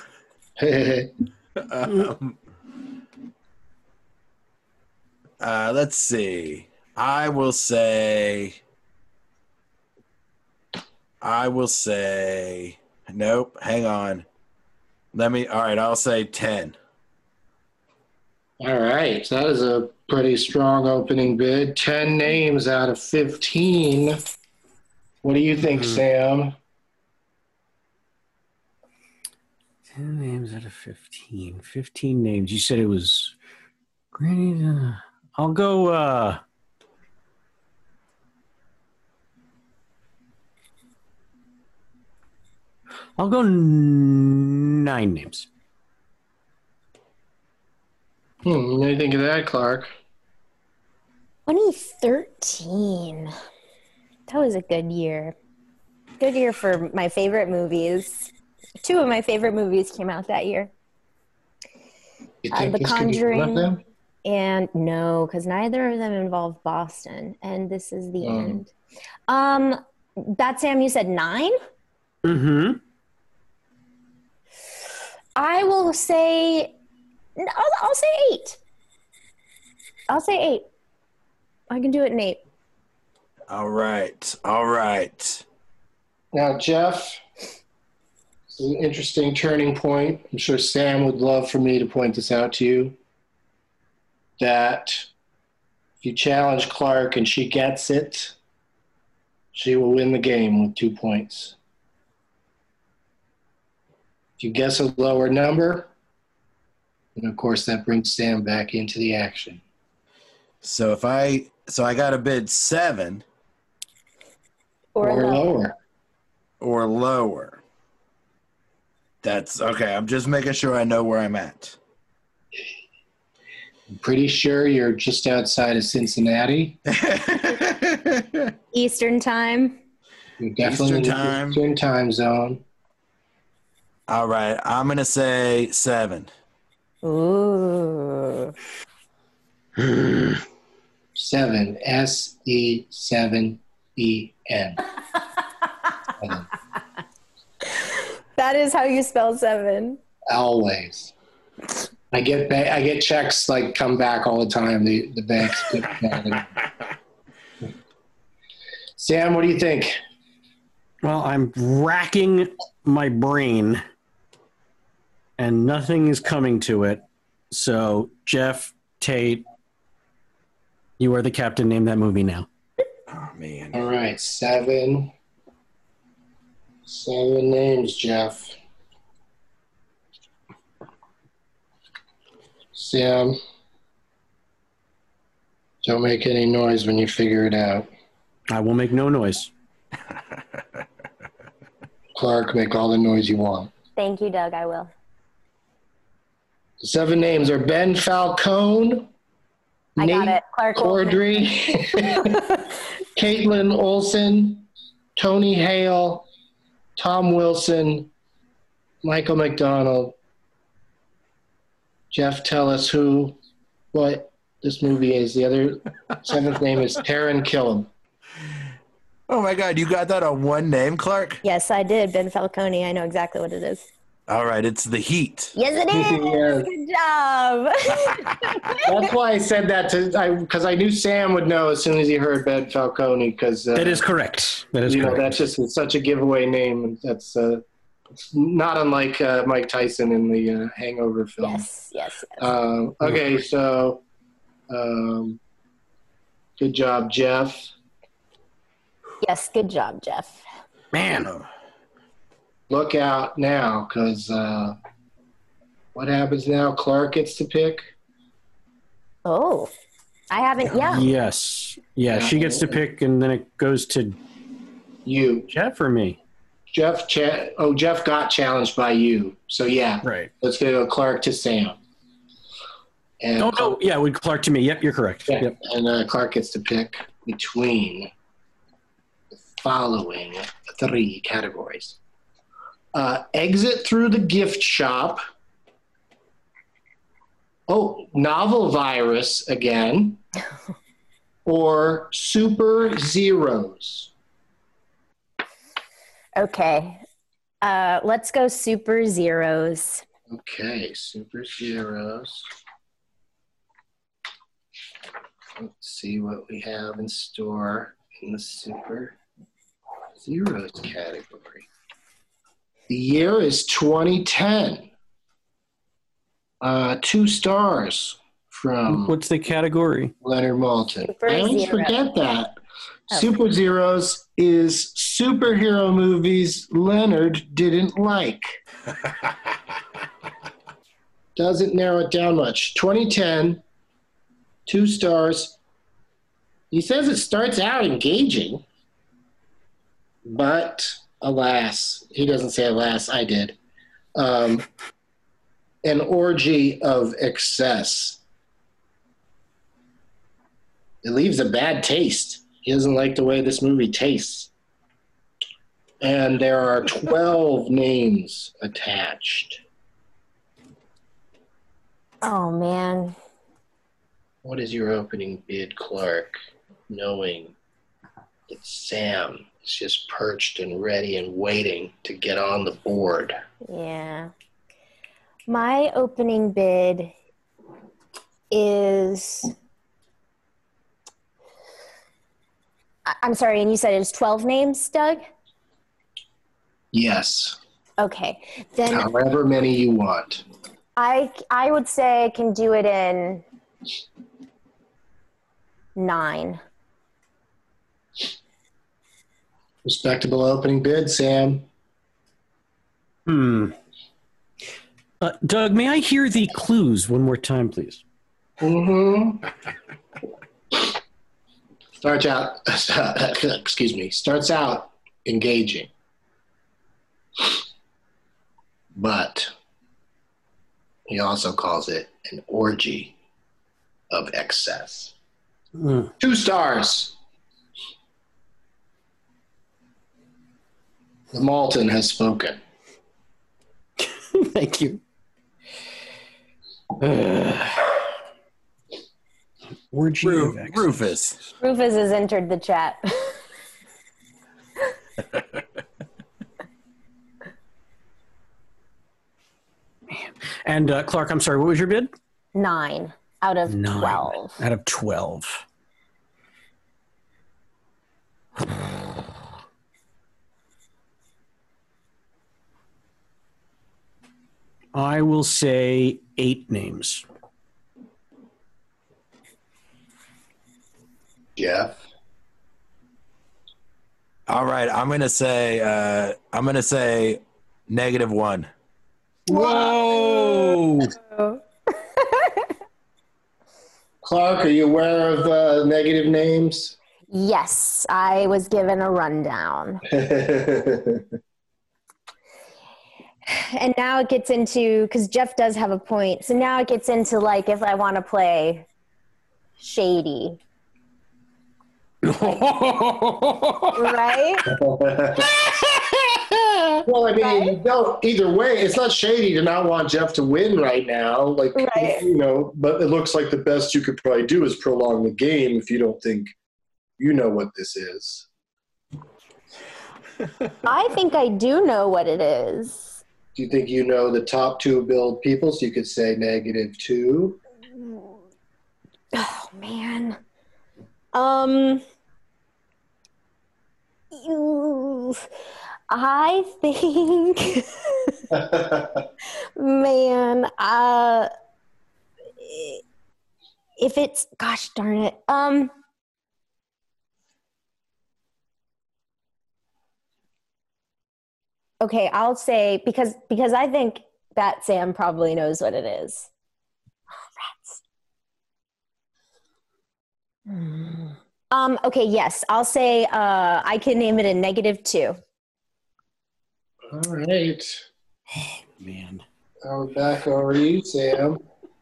um, uh, let's see. I will say. I will say. Nope. Hang on. Let me. All right. I'll say ten. All right. That is a pretty strong opening bid. ten names out of fifteen. What do you think, Mm-hmm. Sam? ten names out of fifteen. fifteen names. You said it was. Granny. Uh, I'll go. Uh, I'll go n- nine names. Hmm, what do you think of that, Clark? twenty thirteen. That was a good year. Good year for my favorite movies. Two of my favorite movies came out that year. You Uh, think The this could be one of Conjuring. them? And no, because neither of them involve Boston. And this is the Mm. end. Um, that Sam, you said nine? Mm-hmm. I will say, I'll, I'll say eight. I'll say eight. I can do it in eight. All right. All right. Now, Jeff, it's an interesting turning point. I'm sure Sam would love for me to point this out to you. That if you challenge Clark and she gets it, she will win the game with two points. If you guess a lower number, then of course that brings Sam back into the action. So if I. So I got to bid seven Or, Or lower. lower. or lower. That's okay. I'm just making sure I know where I'm at. I'm pretty sure you're just outside of Cincinnati. Eastern time. You're definitely in Eastern the time. Eastern time zone. All right. I'm going to say seven. Ooh. Seven. S E seven E N. That is how you spell seven. Always. I get ba- I get checks like come back all the time. The the banks. get mad at me. Sam, what do you think? Well, I'm racking my brain, and nothing is coming to it. So, Jeff Tate, you are the captain. Name that movie now. Oh, man. All right, seven. Seven names, Jeff. Sam, don't make any noise when you figure it out. I will make no noise. Clark, make all the noise you want. Thank you, Doug. I will. The seven names are Ben Falcone, I Nate got it. Clark Cordry, Caitlin Olsen, Tony Hale, Tom Wilson, Michael McDonald. Jeff, tell us who, what this movie is. The other seventh name is Taran Killam. Oh my God, you got that on one name, Clark? Yes, I did. Ben Falcone. I know exactly what it is. All right, it's The Heat. Yes, it is. Yes. Good job. That's why I said that to I because I knew Sam would know as soon as he heard Ben Falcone. Because uh, that is correct. That is you correct. know that's just such a giveaway name. That's uh, it's not unlike uh, Mike Tyson in the uh, Hangover film. Yes, yes. yes. Uh, okay, so um, good job, Jeff. Yes, good job, Jeff. Man. Look out now, because uh, what happens now? Clark gets to pick. Oh, I haven't. Yeah. Yes. Yeah, she gets to pick, and then it goes to you, Jeff, or me. Jeff. Cha- oh, Jeff got challenged by you. So yeah, right. Let's go Clark to Sam. And oh, no, yeah, with Clark to me. Yep, you're correct. Yeah. Yep. And uh, Clark gets to pick between the following three categories. Uh, exit through the gift shop. Oh, novel virus again. Or super zeros. Okay. Uh, let's go super zeros. Okay, super zeros. Let's see what we have in store in the super zeros category. The year is twenty ten. Uh, two stars from What's the category? Leonard Maltin. Super I always Zero. forget that. Oh. Super Zeros is superhero movies Leonard didn't like. Doesn't narrow it down much. twenty ten, two stars. He says it starts out engaging, but alas, he doesn't say alas, I did. Um, an orgy of excess. It leaves a bad taste. He doesn't like the way this movie tastes. And there are twelve names attached. Oh, man. What is your opening bid, Clark, knowing that Sam is just perched and ready and waiting to get on the board? Yeah. My opening bid is... I- I'm sorry, and you said it's twelve names, Doug? Yes. Okay. Then However many you want. I, I would say I can do it in nine. Respectable opening bid, Sam. Hmm. Uh, Doug, may I hear the clues one more time, please? Mm-hmm. Starts out, excuse me, starts out engaging. But he also calls it an orgy of excess. Mm. Two stars. The Malton has spoken. Thank you. Uh, orgy Ru- of excess. Rufus. Rufus has entered the chat. And uh, Clark, I'm sorry, what was your bid? Nine out of Nine twelve. out of twelve. I will say eight names. Jeff. All right, I'm gonna say uh, I'm gonna say negative one. Whoa! Clark, are you aware of uh, negative names? Yes, I was given a rundown. And now it gets into, because Jeff does have a point, so now it gets into like if I want to play shady. Right? Well, I mean, Right? you don't, either way, it's not shady to not want Jeff to win right now. Like, Right. you know, but it looks like the best you could probably do is prolong the game if you don't think you know what this is. I think I do know what it is. Do you think you know the top two billed people? So you could say negative two. Oh, man. Um, you- I think, man, uh, if it's, gosh darn it, um, okay, I'll say, because, because I think that Sam probably knows what it is. Um, okay, yes, I'll say uh, I can name it a negative two. All right. Man. Now we're back over to you, Sam.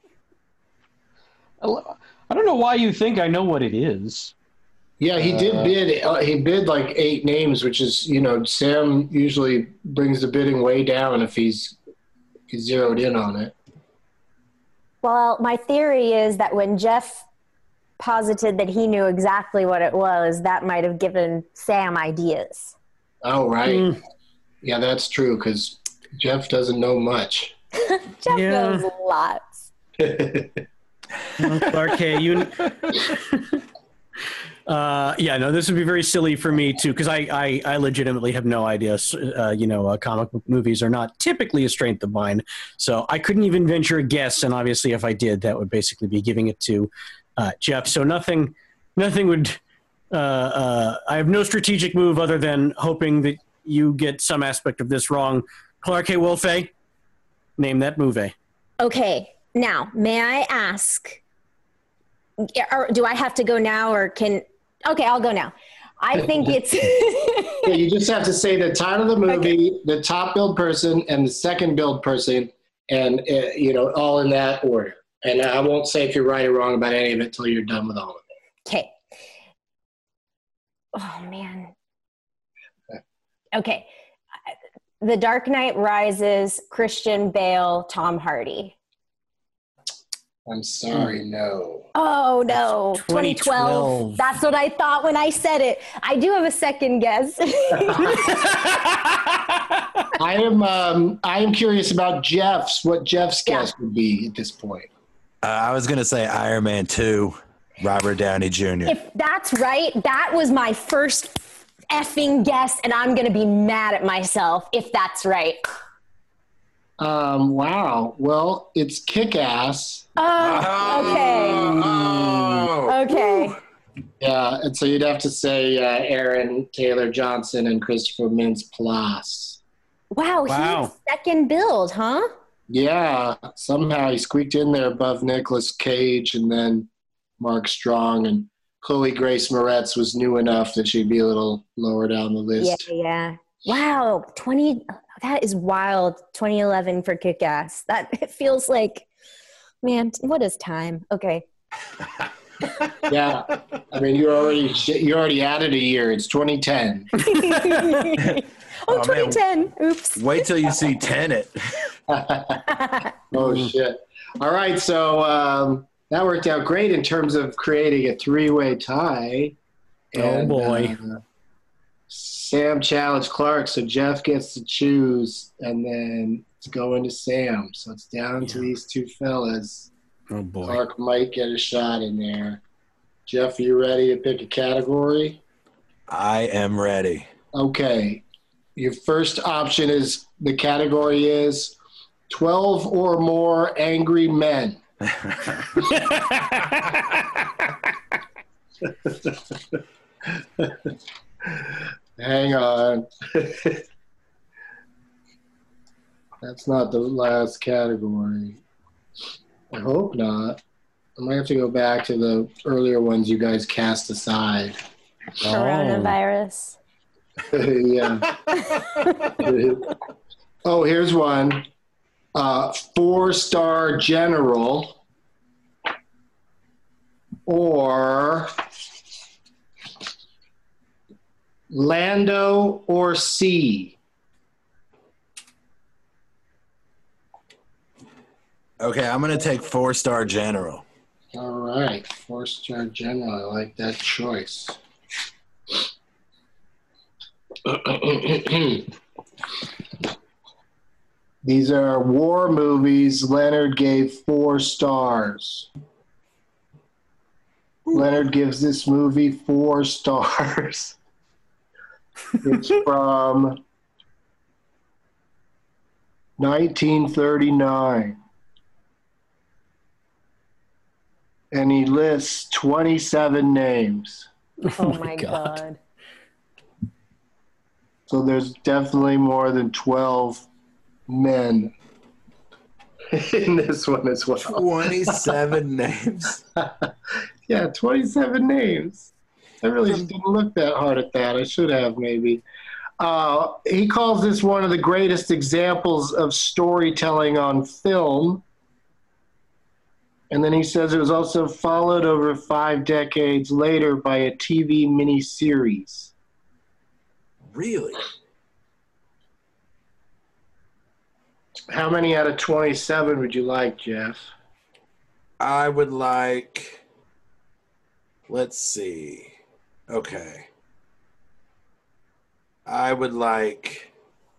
I don't know why you think I know what it is. Yeah, he did Uh, bid. Uh, he bid like eight names, which is, you know, Sam usually brings the bidding way down if he's, he's zeroed in on it. Well, my theory is that when Jeff posited that he knew exactly what it was, that might have given Sam ideas. Oh, right. Mm. Yeah, that's true, because Jeff doesn't know much. Jeff Yeah. knows lots. Well, Clark, hey, you. Uh, yeah, no, this would be very silly for me too, because I, I, I legitimately have no idea. Uh, you know, uh, comic book movies are not typically a strength of mine, so I couldn't even venture a guess. And obviously, if I did, that would basically be giving it to uh, Jeff. So nothing, nothing would. Uh, uh, I have no strategic move other than hoping that you get some aspect of this wrong. Clark K. Wolfe, name that movie. Okay, now, may I ask, or do I have to go now, or can, okay, I'll go now. I think it's, Yeah, you just have to say the title of the movie, the top billed person, and the second billed person, and, uh, you know, all in that order. And I won't say if you're right or wrong about any of it until you're done with all of it. okay. Oh, man. Okay. The Dark Knight Rises, Christian Bale, Tom Hardy. I'm sorry, no. Oh, no. twenty twenty twelve. twelve. That's what I thought when I said it. I do have a second guess. I am um, I am curious about Jeff's, what Jeff's Yeah. guess would be at this point. Uh, I was gonna say Iron Man two, Robert Downey Junior If that's right, that was my first effing guess, and I'm going to be mad at myself if that's right. Um, wow. Well, it's Kick-Ass. Oh, okay. Oh. Okay. Yeah, and so you'd have to say uh, Aaron Taylor Johnson and Christopher Mintz-Plasse. Wow, Wow. he's second build, huh? Yeah, somehow he squeaked in there above Nicolas Cage and then Mark Strong, and Chloe Grace Moretz was new enough that she'd be a little lower down the Yeah, list. yeah. Wow, twenty. That is wild. twenty eleven for Kick-Ass. That it feels like, man. What is time? Okay. Yeah, I mean you're already you already added a year. It's twenty ten. oh, Oh, man. twenty ten. Oops. Wait till you see Tenet. Oh shit! All right, so um, that worked out great in terms of creating a three-way tie. Oh, boy. uh, Sam challenged Clark, so Jeff gets to choose, and then it's going to Sam. So it's down to these two fellas. Oh boy. Clark might get a shot in there. Jeff, are you ready to pick a category? I am ready. Okay. Your first option is the category is twelve or more angry men. Hang on. That's not the last category. I hope not. I might have to go back to the earlier ones you guys cast aside. Coronavirus. Yeah. Oh, here's one. Uh, four-star general or Lando or C. Okay, I'm going to take four-star general. All right, four-star general. I like that choice. These are war movies Leonard gave four stars. Leonard gives this movie four stars. It's from nineteen thirty-nine. And he lists twenty-seven names. Oh, oh my God. God. So there's definitely more than twelve men in this one as well. twenty-seven names. Yeah, twenty-seven names. I really didn't look that hard at that. I should have, maybe. Uh, he calls this one of the greatest examples of storytelling on film. And then he says it was also followed over five decades later by a T V miniseries. Really? How many out of twenty-seven would you like, Jeff? I would like, let's see. Okay. I would like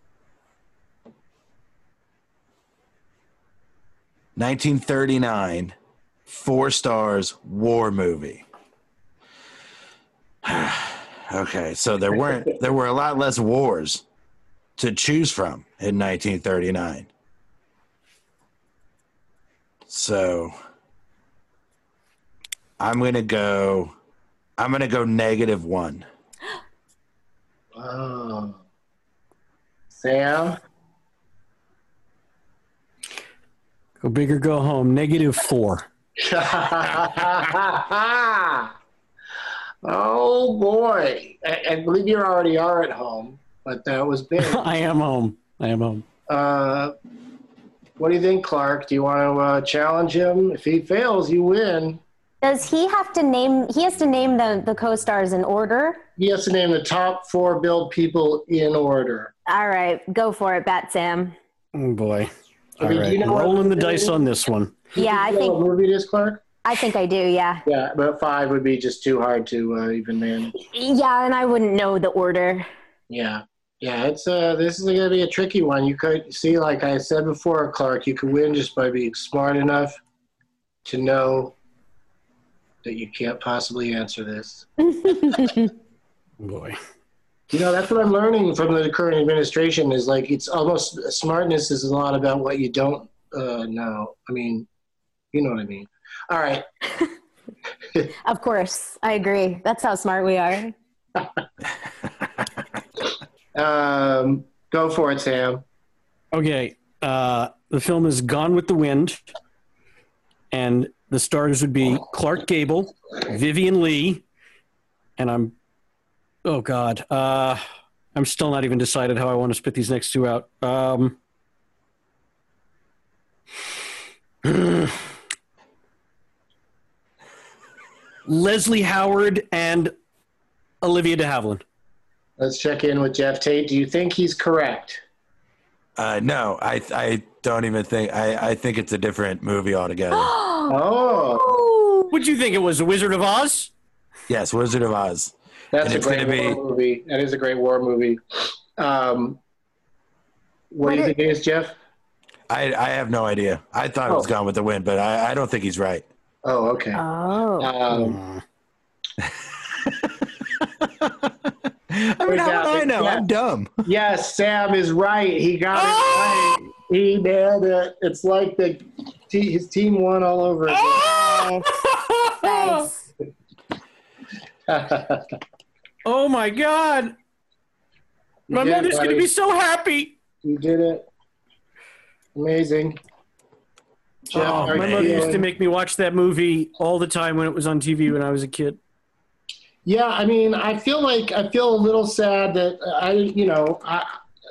nineteen thirty-nine, four stars, war movie. Okay, so there weren't there were a lot less wars to choose from in nineteen thirty-nine. So I'm gonna go I'm gonna go negative one. Oh. Sam? Go big or go home. Negative four. Oh, boy. I, I believe you already are at home, but that was big. I am home. I am home. Uh, what do you think, Clark? Do you want to uh, challenge him? If he fails, you win. Does he have to name, he has to name the, the co-stars in order? He has to name the top four Build people in order. All right, go for it, Bat Sam. Oh, boy. All I mean, right, you know rolling the dice is? on this one. Yeah, I think. What movie it is, Clark? I think I do, yeah. Yeah, but five would be just too hard to uh, even manage. Yeah, and I wouldn't know the order. Yeah. Yeah, it's uh, this is going to be a tricky one. You could see, like I said before, Clark, you could win just by being smart enough to know that you can't possibly answer this. Boy. You know, that's what I'm learning from the current administration is like it's almost smartness is a lot about what you don't uh, know. I mean, you know what I mean. All right. Of course. I agree. That's how smart we are. um, go for it, Sam. Okay. Uh, the film is Gone with the Wind. And the stars would be Clark Gable, Vivian Lee, and I'm, oh God, uh, I'm still not even decided how I want to spit these next two out. Um, Leslie Howard and Olivia de Havilland. Let's check in with Jeff Tate. Do you think he's correct? Uh, no, I I don't even think I, I think it's a different movie altogether. Oh, what'd you think it was? The Wizard of Oz? Yes, Wizard of Oz. That's and a it's great gonna war be, movie. That is a great war movie. Um, what, what do you it, think it is, Jeff? I I have no idea. I thought oh. it was Gone with the Wind, but I, I don't think he's right. Oh, okay. Oh. Um, I mean, how would I know? Yeah. I'm dumb. Yes, Sam is right. He got it right. He nailed it. It's like the his team won all over again. Nice. Oh my God. You My did it, mother's going to buddy. be so happy. You did it. Amazing. Jeff, Oh, how my you mother used to feeling? make me watch that movie all the time when it was on T V when I was a kid. Yeah, I mean, I feel like I feel a little sad that I, you know, I,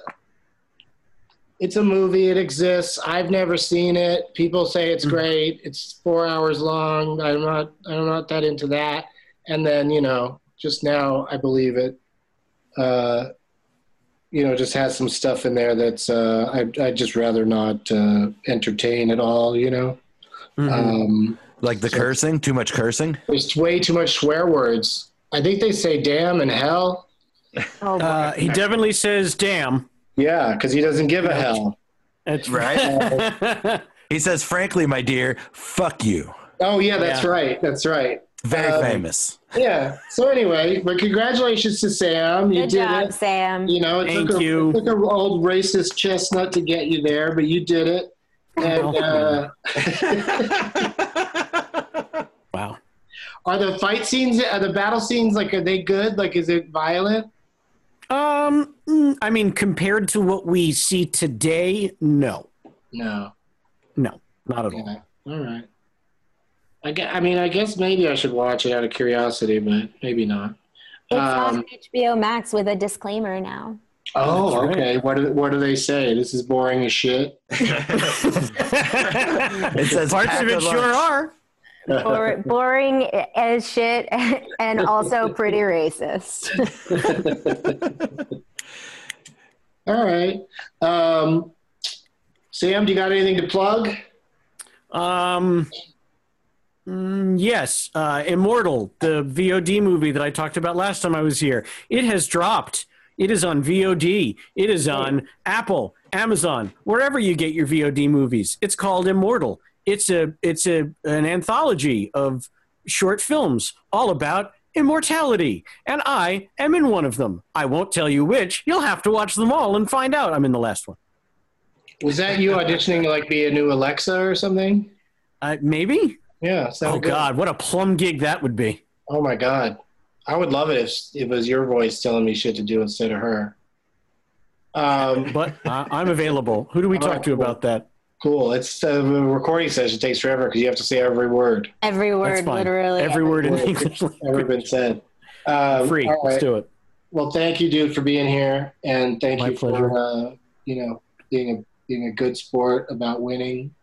it's a movie. It exists. I've never seen it. People say it's great. It's four hours long. I'm not. I'm not that into that. And then, you know, just now I believe it. Uh, you know, just has some stuff in there that's uh, I I'd just rather not uh, entertain at all. You know, Mm-hmm. um, Like the cursing, too much cursing. there's way too much swear words. I think they say "damn" and "hell." Oh, boy. Uh, he definitely says, damn. Yeah, because he doesn't give a hell. That's Right? He says, frankly, my dear, fuck you. Oh yeah, that's Yeah. right. That's right. Very Um, famous. Yeah. So anyway, but congratulations to Sam. You Good did job, it. Sam. You know, it Thank took, a, you. it took an old racist chestnut to get you there, but you did it. And uh, Wow. are the fight scenes, are the battle scenes, like, are they good? Like, is it violent? Um, mm, I mean, compared to what we see today, no. No. No, not at all. Yeah. All right. I, gue- I mean, I guess maybe I should watch it out of curiosity, but maybe not. It's Um, on H B O Max with a disclaimer now. Oh, That's right. okay. What do, what do they say? This is boring as shit. It says Parts pack of a it lunch. sure are. Or boring as shit and also pretty racist. All right. Um, Sam, do you got anything to plug? Um, mm, yes, uh, Immortal, the V O D movie that I talked about last time I was here. It has dropped. It is on V O D. It is on Apple, Amazon, wherever you get your V O D movies. It's called Immortal. It's a it's a an anthology of short films all about immortality, and I am in one of them. I won't tell you which. You'll have to watch them all and find out. I'm in the last one. Was that you auditioning to like be a new Alexa or something? Uh, maybe. Yeah. Oh sounded good. God, what a plum gig that would be. Oh my God. I would love it if it was your voice telling me shit to do instead of her. Um, But uh, I'm available. Who do we talk to about that? cool. It's uh, the recording session takes forever because you have to say every word Every That's word, fine. literally. Every word in word English. that's ever been said. Um, Free. all Let's right. do it. Well, thank you, dude, for being here, and thank My you pleasure. for uh, you know being a being a good sport about winning.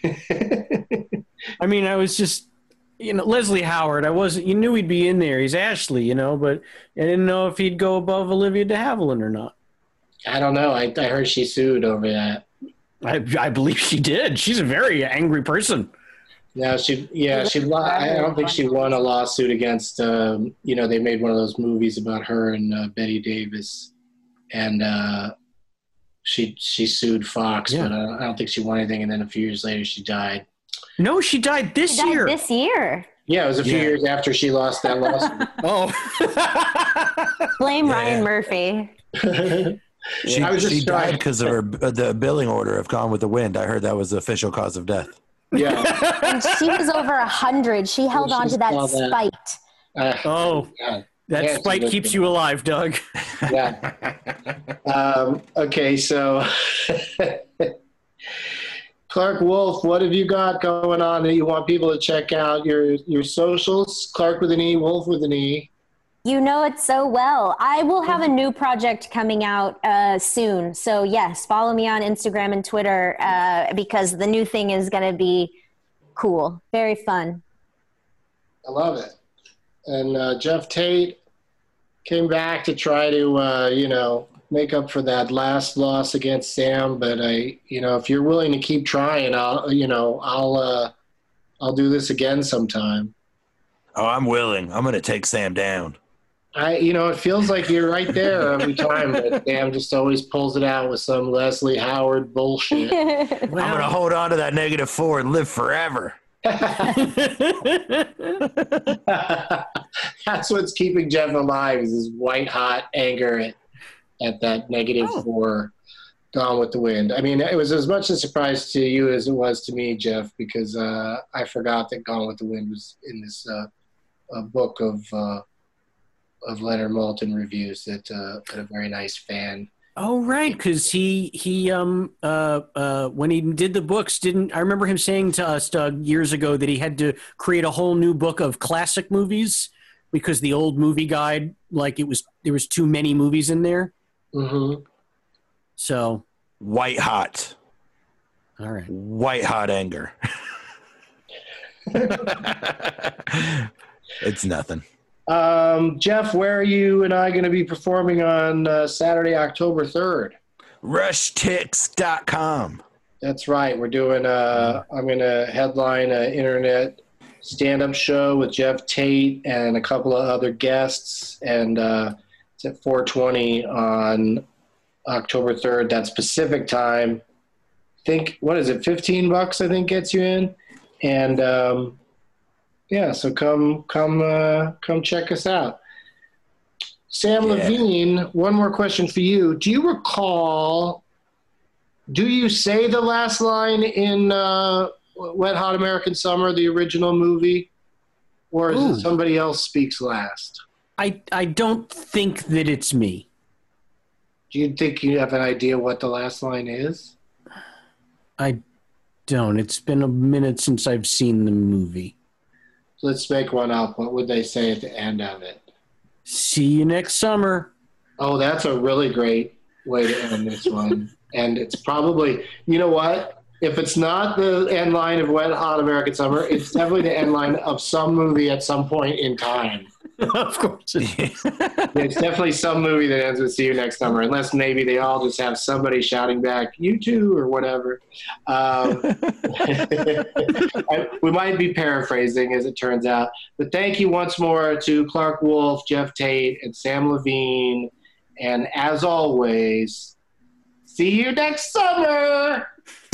I mean, I was just, you know, Leslie Howard. I wasn't. You knew he'd be in there. He's Ashley, you know, but I didn't know if he'd go above Olivia de Havilland or not. I don't know. I, I heard she sued over that. I, I believe she did. She's a very angry person. Yeah, she. Yeah, she. lo- I don't think she won a lawsuit against. Um, you know, they made one of those movies about her and uh, Betty Davis, and uh, she she sued Fox, Yeah. but uh, I don't think she won anything. And then a few years later, she died. No, she died this She died year. This year. Yeah, it was a few Yeah. years after she lost that lawsuit. Oh. Blame Yeah. Ryan Murphy. She, I was just she died trying- because of her the billing order of Gone with the Wind. I heard that was the official cause of death. Yeah. And she was over a hundred. She held She on to that saw that. spite. Uh, Oh, yeah. that Yeah, spite it's a keeps good you alive, Doug. Yeah. Um, okay, so Clark Wolf, what have you got going on that you want people to check out? Your your socials, Clark with an E, Wolf with an E. You know it so well. I will have a new project coming out uh, soon. So, yes, follow me on Instagram and Twitter uh, because the new thing is going to be cool. Very fun. I love it. And uh, Jeff Tate came back to try to, uh, you know, make up for that last loss against Sam. But I, you know, if you're willing to keep trying, I'll, you know, I'll, uh, I'll do this again sometime. Oh, I'm willing. I'm going to take Sam down. I, you know, it feels like you're right there every time, but Sam just always pulls it out with some Leslie Howard bullshit. I'm going to hold on to that negative four and live forever. that's what's keeping Jeff alive is his white hot anger at, at that negative oh. four Gone with the Wind. I mean, it was as much a surprise to you as it was to me, Jeff, because uh, I forgot that Gone with the Wind was in this uh, uh, book of uh, of Leonard Maltin reviews that, uh, that a very nice fan. Oh, right, because he he um uh uh when he did the books, didn't I remember him saying to us, Doug, years ago that he had to create a whole new book of classic movies because the old movie guide, like it was there was too many movies in there. Mm-hmm. So white hot. All right. White hot anger. It's nothing. Um, Jeff, where are you and I going to be performing on uh, Saturday, October third? rush tix dot com. That's right. We're doing a, I'm going to headline an internet stand-up show with Jeff Tate and a couple of other guests. And uh, it's at four twenty on October third. That's Pacific time. I think, what is it, fifteen bucks, I think, gets you in. And, um, yeah, so come come, uh, come check us out. Sam yeah. Levine, one more question for you. Do you recall, do you say the last line in uh, Wet Hot American Summer, the original movie? Or is Ooh. it somebody else speaks last? I, I don't think that it's me. Do you think you have an idea what the last line is? I don't. It's been a minute since I've seen the movie. Let's make one up. What would they say at the end of it? See you next summer. Oh, that's a really great way to end this one. And it's probably, you know what? If it's not the end line of Wet Hot American Summer, it's definitely the end line of some movie at some point in time. Of course. It's definitely some movie that ends with "See you next summer," unless maybe they all just have somebody shouting back, "You too," or whatever. Um, we might be paraphrasing, as it turns out. But thank you once more to Clark Wolf, Jeff Tate, and Sam Levine. And as always, see you next summer!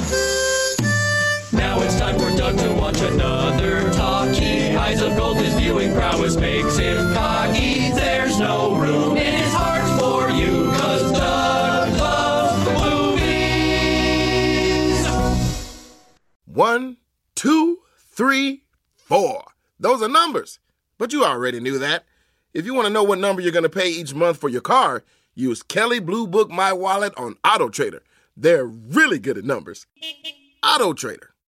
Now it's time for Doug to watch another talkie. Eyes of gold, his viewing prowess makes him cocky. There's no room in his heart for you, cause Doug loves movies. One, two, three, four. Those are numbers. But you already knew that. If you want to know what number you're going to pay each month for your car, use Kelley Blue Book My Wallet on AutoTrader. They're really good at numbers. AutoTrader.